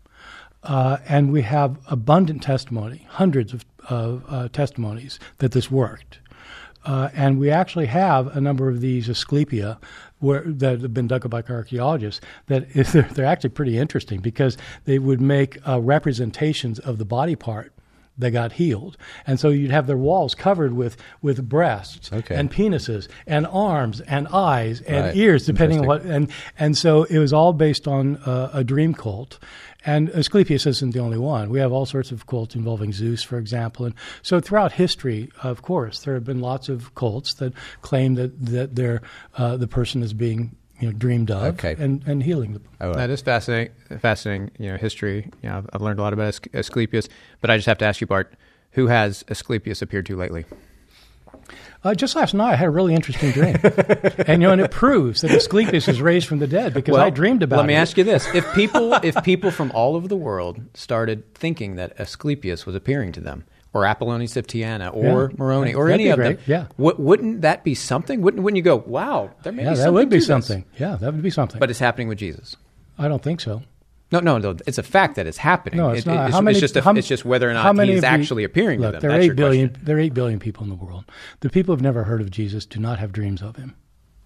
Uh, and we have abundant testimony, hundreds of uh, uh, testimonies that this worked. Uh, and we actually have a number of these Asclepia where, that have been dug up by archaeologists that if they're, they're actually pretty interesting because they would make uh, representations of the body part they got healed. And so you'd have their walls covered with, with breasts Okay. and penises and arms and eyes and Right. ears, depending on what. And, and so it was all based on uh, a dream cult. And Asclepius isn't the only one. We have all sorts of cults involving Zeus, for example. And so throughout history, of course, there have been lots of cults that claim that, that they're, uh, the person is being you know, dreamed of Okay. and, and healing them. All right. That is fascinating. Fascinating, you know, history. You know, I've, I've learned a lot about Asc- Asclepius, but I just have to ask you, Bart, who has Asclepius appeared to lately? Uh, just last night, I had a really interesting dream, and you know, and it proves that Asclepius is raised from the dead because I dreamed about it. Let me ask you this: if people, if people from all over the world started thinking that Asclepius was appearing to them, or Apollonius of Tyana, or Yeah. Moroni, or That'd any be of great, them, yeah. w- wouldn't that be something? Wouldn't Wouldn't you go, wow, there may Yeah, be that something would be to this. something. Yeah, that would be something. But it's happening with Jesus. I don't think so. No, no, no. It's a fact that it's happening. No, it's It- not. It's, How many, it's just a, how, it's just whether or how not many he's of the- actually appearing look, to them. There are That's eight your billion. question. There are eight billion people in the world. The people who've never heard of Jesus do not have dreams of him.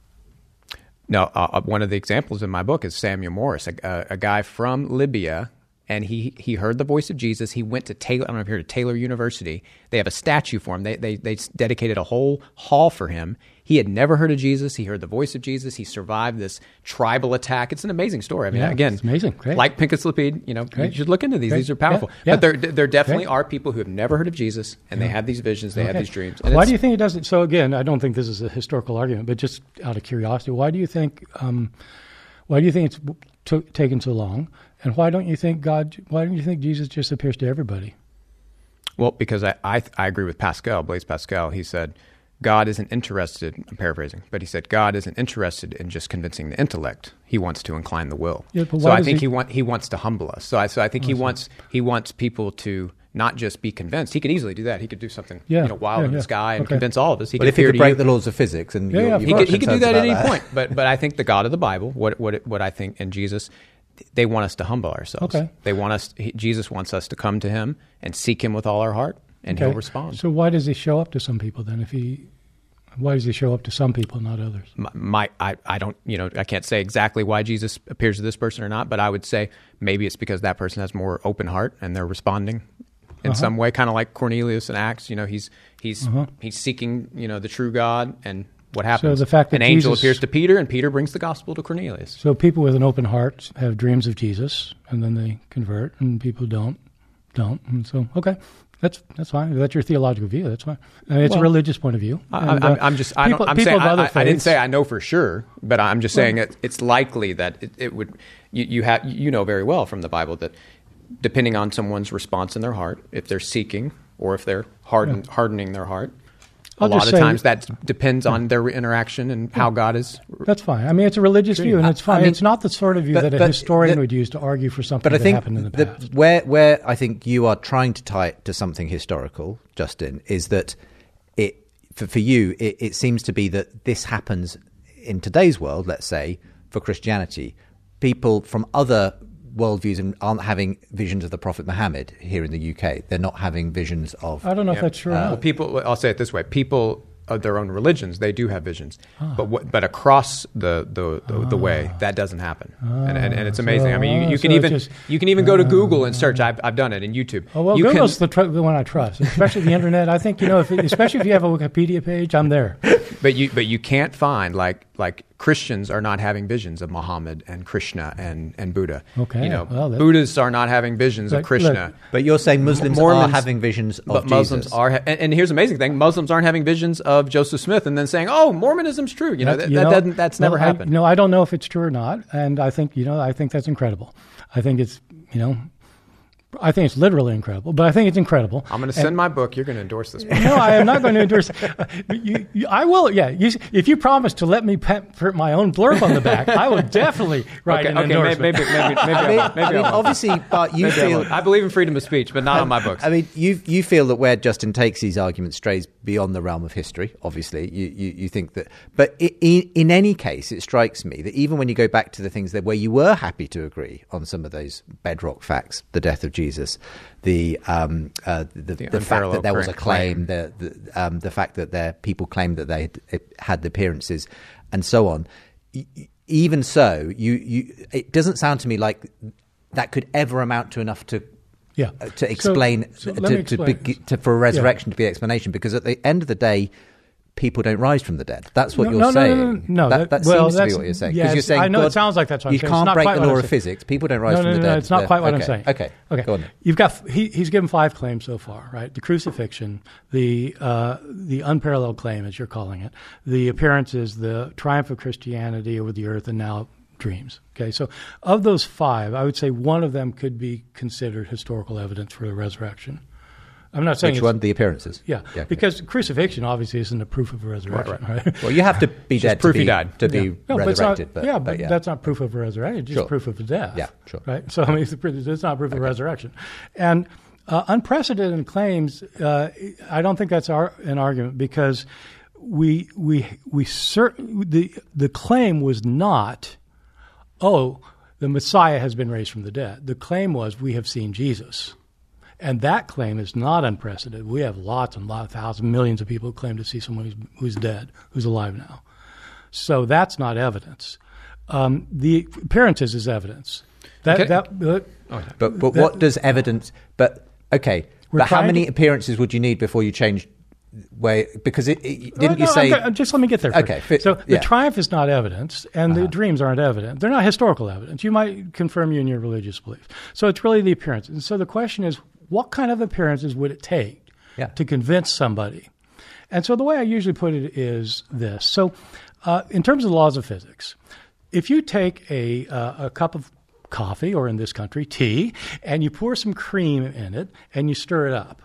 No, uh, one of the examples in my book is Samuel Morris, a, a, a guy from Libya, and he he heard the voice of Jesus. He went to Taylor. I don't know if you heard of Taylor University. They have a statue for him. They they they dedicated a whole hall for him. He had never heard of Jesus. He heard the voice of Jesus. He survived this tribal attack. It's an amazing story. I mean, Yeah, again, it's amazing. Great. Like Pincus Lapide, you know, Great. you should look into these. Great. These are powerful. Yeah, yeah. But there there definitely Great. are people who have never heard of Jesus, and they have these visions. They have Okay. these dreams. And Why it's- do you think it doesn't? So again, I don't think this is a historical argument, but just out of curiosity, why do you think? Um, why do you think it's t- taken so long? And why don't you think God? Why don't you think Jesus just appears to everybody? Well, because I, I I agree with Pascal, Blaise Pascal. He said, God isn't interested, I'm paraphrasing, but he said, God isn't interested in just convincing the intellect. He wants to incline the will. Yeah, but so why I does think he- he, want, he wants to humble us. So I, so I think he wants he wants people to not just be convinced. He could easily do that. He could do something Yeah, you know, wild yeah, in the yeah. sky and Okay. convince all of us. He But could if he appear could to break you. the laws of physics, and Yeah, you're, yeah, of you've He got could, he could do concerns that at about any point, but but I think the God of the Bible, what what what I think in Jesus, they want us to humble ourselves. Okay. They want us. He, Jesus wants us to come to Him and seek Him with all our heart, and Okay. He'll respond. So why does he show up to some people then? If he, why does he show up to some people, not others? my, my I, I don't you know I can't say exactly why Jesus appears to this person or not, but I would say maybe it's because that person has more open heart and they're responding in Uh-huh. some way, kind of like Cornelius in Acts. You know, he's he's Uh-huh. he's seeking you know the true God, and what happens? the fact that an angel Jesus- appears to Peter, and Peter brings the gospel to Cornelius. So people with an open heart have dreams of Jesus, and then they convert, and people don't, don't. And so, okay, that's that's fine. If that's your theological view, that's fine. I mean, it's Well, a religious point of view. I, And, I'm, uh, I'm just. I people, don't, I'm people saying. of I, other I, I didn't faiths- say I know for sure, but I'm just saying it, it's likely that it, it would. You, you have. You know very well from the Bible that depending on someone's response in their heart, if they're seeking or if they're harden, hardening their heart, I'll a lot just of say- times that depends on their interaction and how God is. That's fine. I mean, it's a religious view, and it's fine. I mean, it's not the sort of view but- that a but historian the- would use to argue for something But I that think happened in the the- past. where where I think you are trying to tie it to something historical, Justin, is that it for, for you it, it seems to be that this happens in today's world. Let's say for Christianity, people from other worldviews and aren't having visions of the Prophet Muhammad here in the U K. They're not having visions of. I don't know Yeah. if that's true or Well, not. people. I'll say it this way: people of their own religions, they do have visions, Ah. but what, but across the the, the, the way, that doesn't happen, and, and and it's amazing. I mean, you, you So- can so even it's just- you can even go to Google and search. I've I've done it in YouTube. Oh, well, you Google's can, the, tr- the one I trust, especially the internet. I think, you know, if, especially if you have a Wikipedia page, I'm there. but you but you can't find like like Christians are not having visions of Muhammad and Krishna and, and Buddha. Okay, you know, well, that- Buddhists are not having visions Look, of Krishna. look, But you're saying Muslims are Mormons- having visions of But Muslims Jesus. are, ha- and, and here's the amazing thing: Muslims aren't having visions of Joseph Smith, and then saying, "Oh, Mormonism's true." You know, that, you that know, doesn't, that's well, never I, happened. You know, I don't know if it's true or not, and I think, you know, I think that's incredible. I think it's, you know, I think it's literally incredible, but I think it's incredible. I'm going to send my book. You're going to endorse this book. No, I am not going to endorse. Uh, you, you, I will. Yeah, you, if you promise to let me pe- put my own blurb on the back, I will definitely write Okay, an okay, endorsement. maybe, maybe, maybe, maybe, I mean, I won't. Maybe I mean I won't. obviously, but you Maybe I feel. won't. I believe in freedom of speech, but not on my books. I mean, you you feel that where Justin takes these arguments strays beyond the realm of history. Obviously, you you, you think that, but i in, in any case, it strikes me that even when you go back to the things that where you were happy to agree on some of those bedrock facts, the death of Jesus, the um, uh, the, the, the fact that there was a claim, the the, um, the fact that there people claimed that they had, had the appearances, and so on. Y- Even so, you you it doesn't sound to me like that could ever amount to enough to Yeah. uh, to explain, So- so to, let me to, explain. be, to for a resurrection to be explanation, because at the end of the day, people don't rise from the dead. That's what No, you're no, no, saying. no, no, no, that, that- that well, seems to be that's- what you're saying. yeah, Because you're it's- saying I know it God- sounds like that's what I'm you saying. It's can't not break quite the what law I'm of saying. physics. People don't rise No, from no, the no, dead. no, it's not quite what I'm okay. saying. Okay, okay. go on. then. You've got he, he's given five claims so far, right? The crucifixion, the uh, the unparalleled claim, as you're calling it, the appearances, the triumph of Christianity over the earth, and now dreams. Okay, so of those five, I would say one of them could be considered historical evidence for the resurrection. I'm not saying Which it's, one? The appearances. Yeah, okay. because crucifixion obviously isn't a proof of a resurrection, right? right. Well, you have to be dead to proof be, he died. to be Yeah. No, but it's resurrected. not, but, yeah, but but yeah. that's not proof of a resurrection. It's just Sure. proof of a death. Yeah, sure. Right. So I mean, it's, it's not proof of resurrection. And uh, unprecedented claims, uh, I don't think that's our, an argument, because we we we cert- the the claim was not, oh, the Messiah has been raised from the dead. The claim was, we have seen Jesus. And that claim is not unprecedented. We have lots and lots, thousands, millions of people who claim to see someone who's, who's dead, who's alive now. So that's not evidence. Um, the appearances is evidence. That, Okay. that, uh, But but that- what does evidence? But okay, We're but how trying many to- appearances would you need before you change? Way because it, it didn't Oh, you no, say? I'm go- just let me get there. first. Okay, fi- so the yeah. triumph is not evidence, and Uh-huh. the dreams aren't evidence. They're not historical evidence. You might confirm you in your religious belief. So it's really the appearances. And so the question is, what kind of appearances would it take Yeah. to convince somebody? And so the way I usually put it is this. So uh, in terms of the laws of physics, if you take a, uh, a cup of coffee, or in this country, tea, and you pour some cream in it and you stir it up,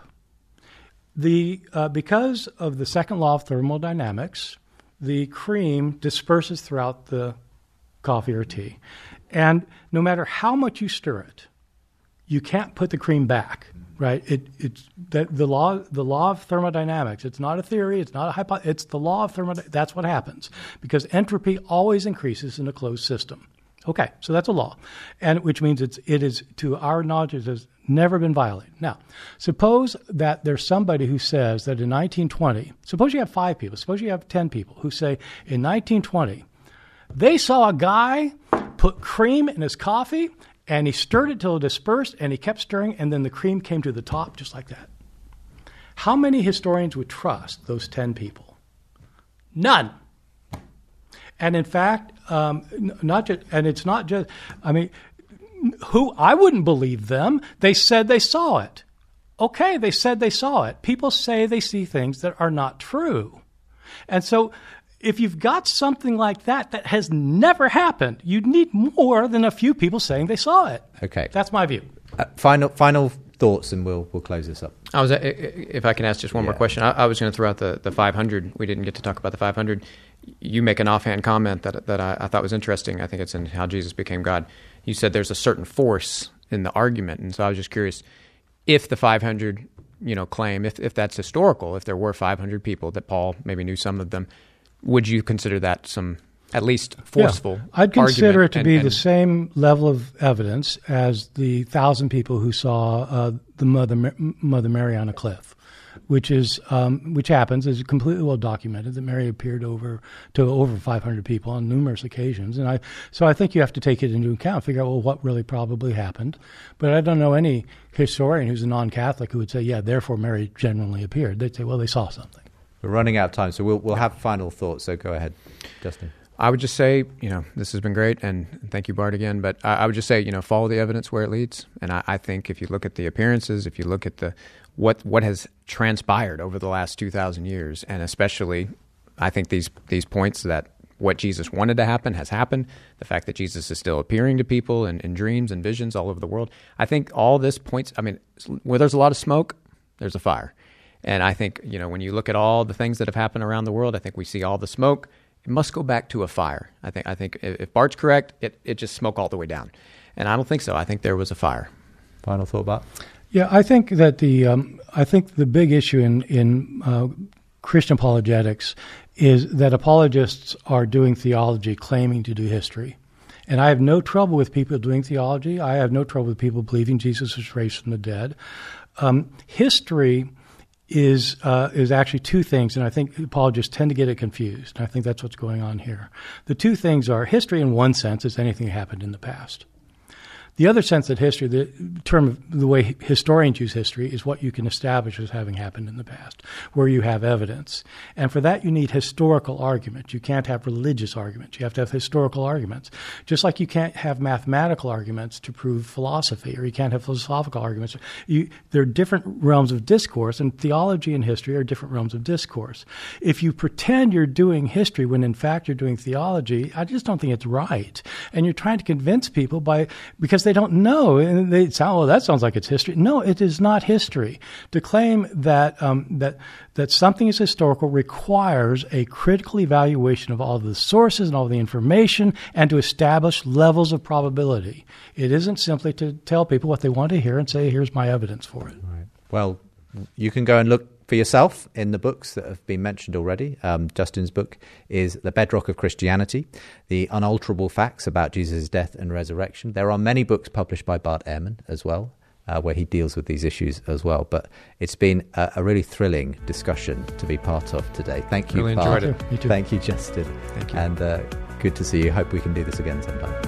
The uh, because of the second law of thermodynamics, the cream disperses throughout the coffee or tea. And no matter how much you stir it, you can't put the cream back, right? It, it's that the law the law of thermodynamics. It's not a theory. It's not a hypothesis. It's the law of thermodynamics. That's what happens, because entropy always increases in a closed system. Okay, so that's a law, and which means it's it is, to our knowledge, it has never been violated. Now, suppose that there's somebody who says that in nineteen twenty, suppose you have five people, suppose you have ten people who say in nineteen twenty, they saw a guy put cream in his coffee and he stirred it till it dispersed and he kept stirring and then the cream came to the top just like that. How many historians would trust those ten people? None. And in fact, um, not just, and it's not just, I mean, who, I wouldn't believe them. They said they saw it. Okay, they said they saw it. People say they see things that are not true. And so if you've got something like that that has never happened, you need more than a few people saying they saw it. Okay. That's my view. Uh, final final thoughts, and we'll we'll close this up. I was, if I can ask just one more Yeah. question, I, I was going to throw out the, the five hundred. We didn't get to talk about the five hundred. You make an offhand comment that that I, I thought was interesting. I think it's in How Jesus Became God. You said there's a certain force in the argument, and so I was just curious if the five hundred, you know, claim, if if that's historical, if there were five hundred people that Paul maybe knew some of them, would you consider that some at least forceful? Yeah. I'd consider argument it to and- be and- the same level of evidence as the thousand people who saw uh, the Mother Ma- Mother Mary on a cliff, which is um, which happens, is completely well documented that Mary appeared over to over five hundred people on numerous occasions, and I so I think you have to take it into account, figure out well what really probably happened. But I don't know any historian who's a non-Catholic who would say, yeah, therefore Mary genuinely appeared. They'd say, well, they saw something. We're running out of time, so we'll we'll have final thoughts. So go ahead, Justin. I would just say, you know, this has been great, and thank you, Bart, again. But I, I would just say, you know, follow the evidence where it leads. And I, I think if you look at the appearances, if you look at the what what has transpired over the last two thousand years, and especially, I think these these points that what Jesus wanted to happen has happened. The fact that Jesus is still appearing to people in, in dreams and visions all over the world. I think all this points. I mean, where there's a lot of smoke, there's a fire. And I think, you know, when you look at all the things that have happened around the world, I think we see all the smoke. It must go back to a fire. I think I think if Bart's correct, it, it just smoke all the way down. And I don't think so. I think there was a fire. Final thought, Bart? Yeah, I think that the um, I think the big issue in in uh, Christian apologetics is that apologists are doing theology, claiming to do history. And I have no trouble with people doing theology. I have no trouble with people believing Jesus was raised from the dead. Um, history is uh, is actually two things, and I think apologists tend to get it confused. And I think that's what's going on here. The two things are history, in one sense, is anything that happened in the past. The other sense that history, the term of the way historians use history, is what you can establish as having happened in the past, where you have evidence. And for that, you need historical argument. You can't have religious arguments. You have to have historical arguments. Just like you can't have mathematical arguments to prove philosophy, or you can't have philosophical arguments. You, there are different realms of discourse, and theology and history are different realms of discourse. If you pretend you're doing history when in fact you're doing theology, I just don't think it's right. And you're trying to convince people by because they don't know, and they sound, well, that sounds like it's history. No, it is not history. To claim that um, that that something is historical requires a critical evaluation of all the sources and all the information, and to establish levels of probability. It isn't simply to tell people what they want to hear and say, "Here's my evidence for it." Right. Well, you can go and look for yourself in the books that have been mentioned already. Um, Justin's book is The Bedrock of Christianity, The Unalterable Facts About Jesus' Death and Resurrection. There are many books published by Bart Ehrman as well, uh, where he deals with these issues as well. But it's been a, a really thrilling discussion to be part of today. Thank you, really Bart. enjoyed it. Me too. Thank you, Justin. Thank you. And uh, good to see you. Hope we can do this again sometime.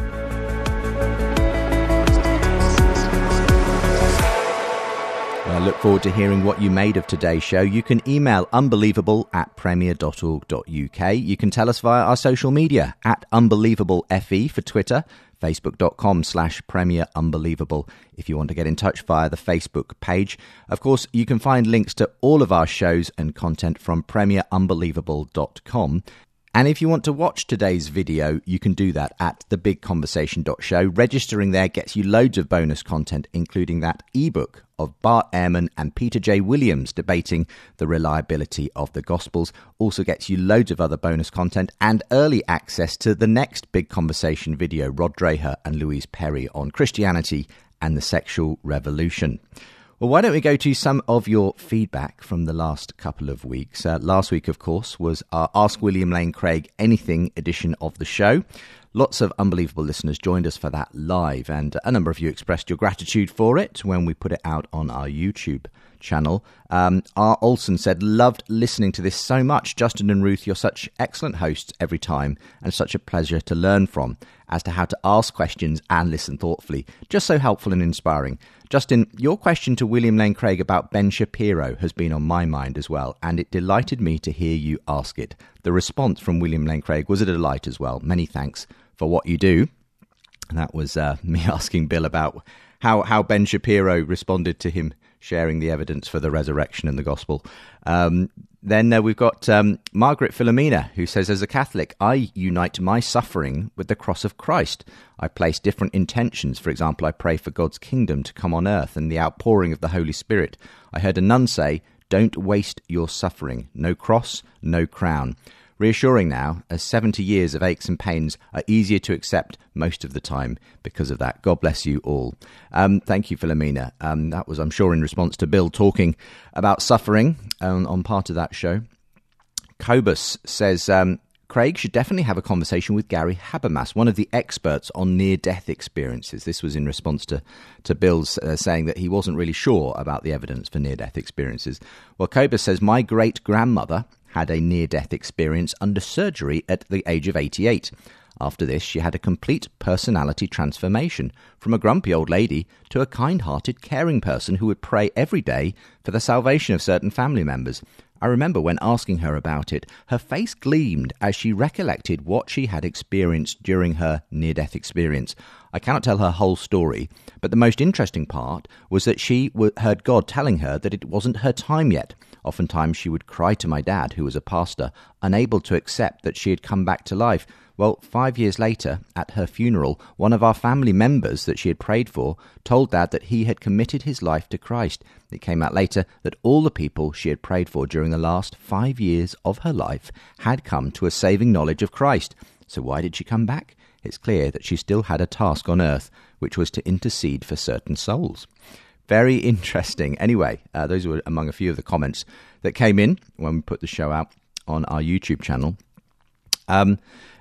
I look forward to hearing what you made of today's show. You can email unbelievable at premier dot org dot U K. You can tell us via our social media at unbelievablefe for Twitter, facebook.com slash Premier Unbelievable if you want to get in touch via the Facebook page. Of course, you can find links to all of our shows and content from premier unbelievable dot com. And if you want to watch today's video, you can do that at the big conversation dot show. Registering there gets you loads of bonus content, including that ebook of Bart Ehrman and Peter J. Williams debating the reliability of the Gospels. Also gets you loads of other bonus content and early access to the next Big Conversation video, Rod Dreher and Louise Perry on Christianity and the Sexual Revolution. Well, why don't we go to some of your feedback from the last couple of weeks. Uh, last week, of course, was our Ask William Lane Craig Anything edition of the show. Lots of Unbelievable listeners joined us for that live, and a number of you expressed your gratitude for it when we put it out on our YouTube channel. Um, R. Olson said, loved listening to this so much. Justin and Ruth, you're such excellent hosts every time, and such a pleasure to learn from as to how to ask questions and listen thoughtfully. Just so helpful and inspiring. Justin, your question to William Lane Craig about Ben Shapiro has been on my mind as well, and it delighted me to hear you ask it. The response from William Lane Craig was a delight as well. Many thanks for what you do. And that was uh, me asking Bill about how, how Ben Shapiro responded to him sharing the evidence for the resurrection and the gospel. Um, then uh, we've got um, Margaret Philomena, who says, as a Catholic, I unite my suffering with the cross of Christ. I place different intentions. For example, I pray for God's kingdom to come on earth and the outpouring of the Holy Spirit. I heard a nun say, don't waste your suffering. No cross, no crown. Reassuring now, as seventy years of aches and pains are easier to accept most of the time because of that. God bless you all. Um, thank you, Philomena. Um, that was, I'm sure, in response to Bill talking about suffering um, on part of that show. Cobus says, um, Craig should definitely have a conversation with Gary Habermas, one of the experts on near-death experiences. This was in response to, to Bill's uh, saying that he wasn't really sure about the evidence for near-death experiences. Well, Cobus says, my great-grandmother had a near-death experience under surgery at the age of eighty-eight. After this, she had a complete personality transformation from a grumpy old lady to a kind-hearted, caring person who would pray every day for the salvation of certain family members. I remember when asking her about it, her face gleamed as she recollected what she had experienced during her near-death experience. I cannot tell her whole story, but the most interesting part was that she w- heard God telling her that it wasn't her time yet. Oftentimes she would cry to my dad, who was a pastor, unable to accept that she had come back to life. Well, five years later, at her funeral, one of our family members that she had prayed for told Dad that he had committed his life to Christ. It came out later that all the people she had prayed for during the last five years of her life had come to a saving knowledge of Christ. So why did she come back? It's clear that she still had a task on earth, which was to intercede for certain souls. Very interesting. Anyway, uh, those were among a few of the comments that came in when we put the show out on our YouTube channel. Um,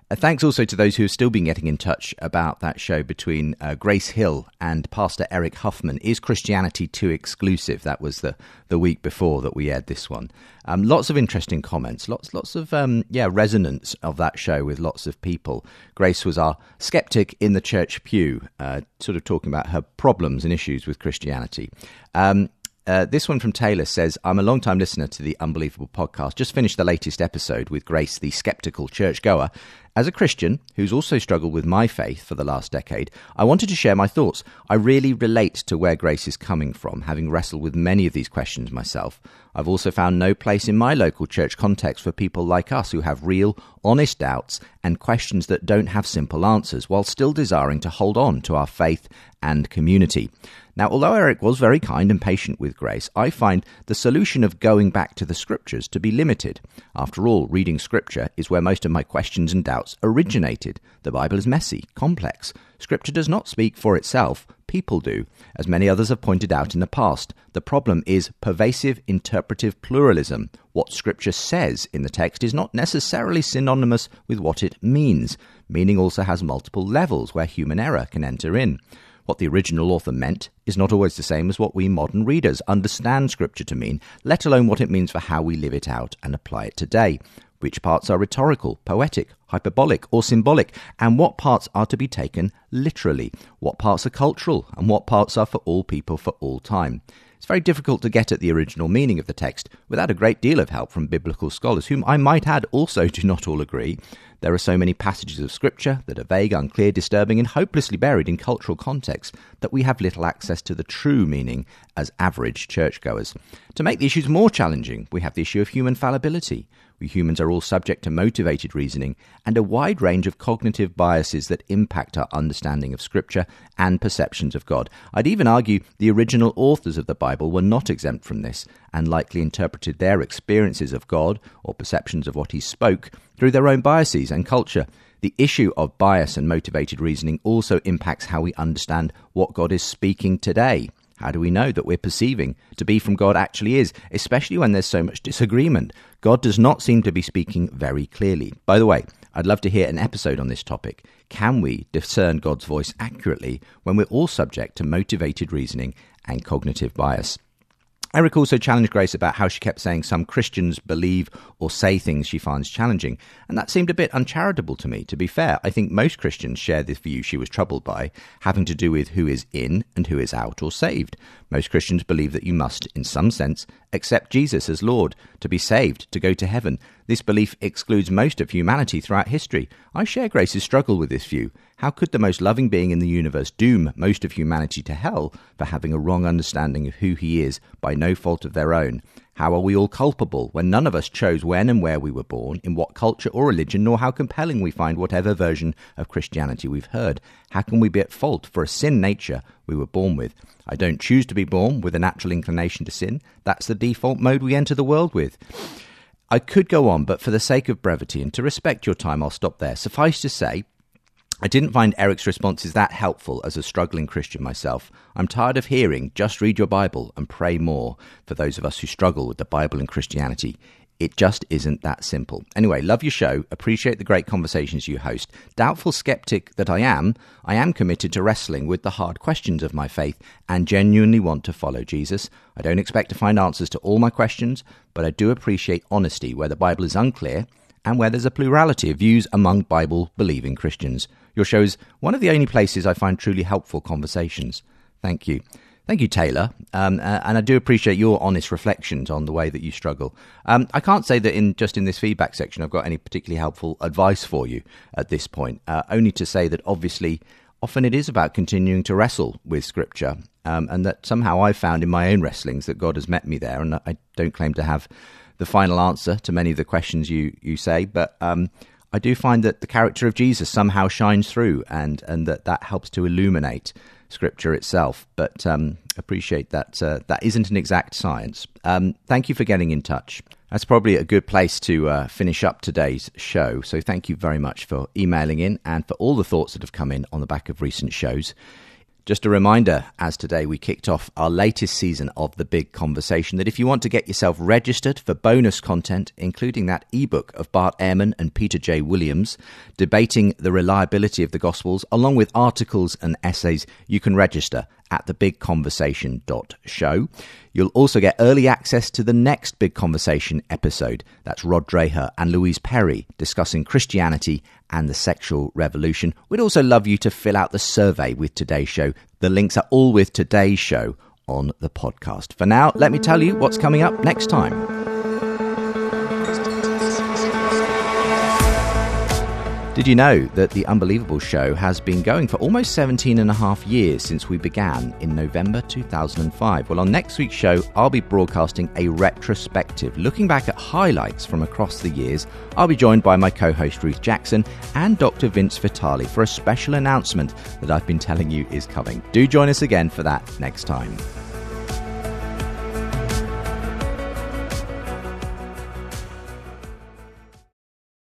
Uh, thanks also to those who have still been getting in touch about that show between uh, Grace Hill and Pastor Eric Huffman. Is Christianity too exclusive? That was the, the week before that we aired this one. Um, lots of interesting comments, lots lots of um, yeah resonance of that show with lots of people. Grace was our skeptic in the church pew, uh, sort of talking about her problems and issues with Christianity. Um, Uh, this one from Taylor says, I'm a long-time listener to the Unbelievable podcast. Just finished the latest episode with Grace, the skeptical churchgoer. As a Christian who's also struggled with my faith for the last decade, I wanted to share my thoughts. I really relate to where Grace is coming from, having wrestled with many of these questions myself. I've also found no place in my local church context for people like us who have real, honest doubts and questions that don't have simple answers, while still desiring to hold on to our faith and community. Now, although Eric was very kind and patient with Grace, I find the solution of going back to the scriptures to be limited. After all, reading scripture is where most of my questions and doubts originated. The Bible is messy, complex. Scripture does not speak for itself. People do, as many others have pointed out in the past. The problem is pervasive interpretive pluralism. What Scripture says in the text is not necessarily synonymous with what it means. Meaning also has multiple levels where human error can enter in. What the original author meant is not always the same as what we modern readers understand Scripture to mean, let alone what it means for how we live it out and apply it today. Which parts are rhetorical, poetic, hyperbolic, or symbolic, and what parts are to be taken literally? What parts are cultural, and what parts are for all people for all time? It's very difficult to get at the original meaning of the text without a great deal of help from biblical scholars, whom I might add also do not all agree. There are so many passages of Scripture that are vague, unclear, disturbing, and hopelessly buried in cultural context that we have little access to the true meaning as average churchgoers. To make the issues more challenging, we have the issue of human fallibility. We humans are all subject to motivated reasoning and a wide range of cognitive biases that impact our understanding of Scripture and perceptions of God. I'd even argue the original authors of the Bible were not exempt from this and likely interpreted their experiences of God or perceptions of what he spoke through their own biases and culture. The issue of bias and motivated reasoning also impacts how we understand what God is speaking today. How do we know that we're perceiving to be from God actually is, especially when there's so much disagreement? God does not seem to be speaking very clearly. By the way, I'd love to hear an episode on this topic. Can we discern God's voice accurately when we're all subject to motivated reasoning and cognitive bias? Eric also challenged Grace about how she kept saying some Christians believe or say things she finds challenging, and that seemed a bit uncharitable to me. To be fair, I think most Christians share this view she was troubled by, having to do with who is in and who is out or saved. Most Christians believe that you must, in some sense, accept Jesus as Lord to be saved, to go to heaven. This belief excludes most of humanity throughout history. I share Grace's struggle with this view. How could the most loving being in the universe doom most of humanity to hell for having a wrong understanding of who he is by no fault of their own? How are we all culpable when none of us chose when and where we were born, in what culture or religion, nor how compelling we find whatever version of Christianity we've heard? How can we be at fault for a sin nature we were born with? I don't choose to be born with a natural inclination to sin. That's the default mode we enter the world with. I could go on, but for the sake of brevity and to respect your time, I'll stop there. Suffice to say, I didn't find Eric's responses that helpful as a struggling Christian myself. I'm tired of hearing, just read your Bible and pray more, for those of us who struggle with the Bible and Christianity. It just isn't that simple. Anyway, love your show, appreciate the great conversations you host. Doubtful skeptic that I am, I am committed to wrestling with the hard questions of my faith and genuinely want to follow Jesus. I don't expect to find answers to all my questions, but I do appreciate honesty where the Bible is unclear and where there's a plurality of views among Bible-believing Christians. Your show is one of the only places I find truly helpful conversations. Thank you. Thank you, Taylor. Um, uh, and I do appreciate your honest reflections on the way that you struggle. Um, I can't say that in just in this feedback section I've got any particularly helpful advice for you at this point, uh, only to say that obviously often it is about continuing to wrestle with Scripture, um, and that somehow I've found in my own wrestlings that God has met me there, and I don't claim to have the final answer to many of the questions you, you say, but um, I do find that the character of Jesus somehow shines through, and, and that that helps to illuminate Scripture itself. But um, appreciate that uh, that isn't an exact science. Um, thank you for getting in touch. That's probably a good place to uh, finish up today's show. So thank you very much for emailing in and for all the thoughts that have come in on the back of recent shows. Just a reminder, as today we kicked off our latest season of The Big Conversation, that if you want to get yourself registered for bonus content, including that ebook of Bart Ehrman and Peter J. Williams, debating the reliability of the Gospels, along with articles and essays, you can register at the big conversation dot show. You'll also get early access to the next Big Conversation episode. That's Rod Dreher and Louise Perry discussing Christianity and the sexual revolution. We'd also love you to fill out the survey with today's show. The links are all with today's show on the podcast. For now, let me tell you what's coming up next time. Did you know that The Unbelievable Show has been going for almost seventeen and a half years since we began in November two thousand five? Well, on next week's show, I'll be broadcasting a retrospective, looking back at highlights from across the years. I'll be joined by my co-host Ruth Jackson and Doctor Vince Vitale for a special announcement that I've been telling you is coming. Do join us again for that next time.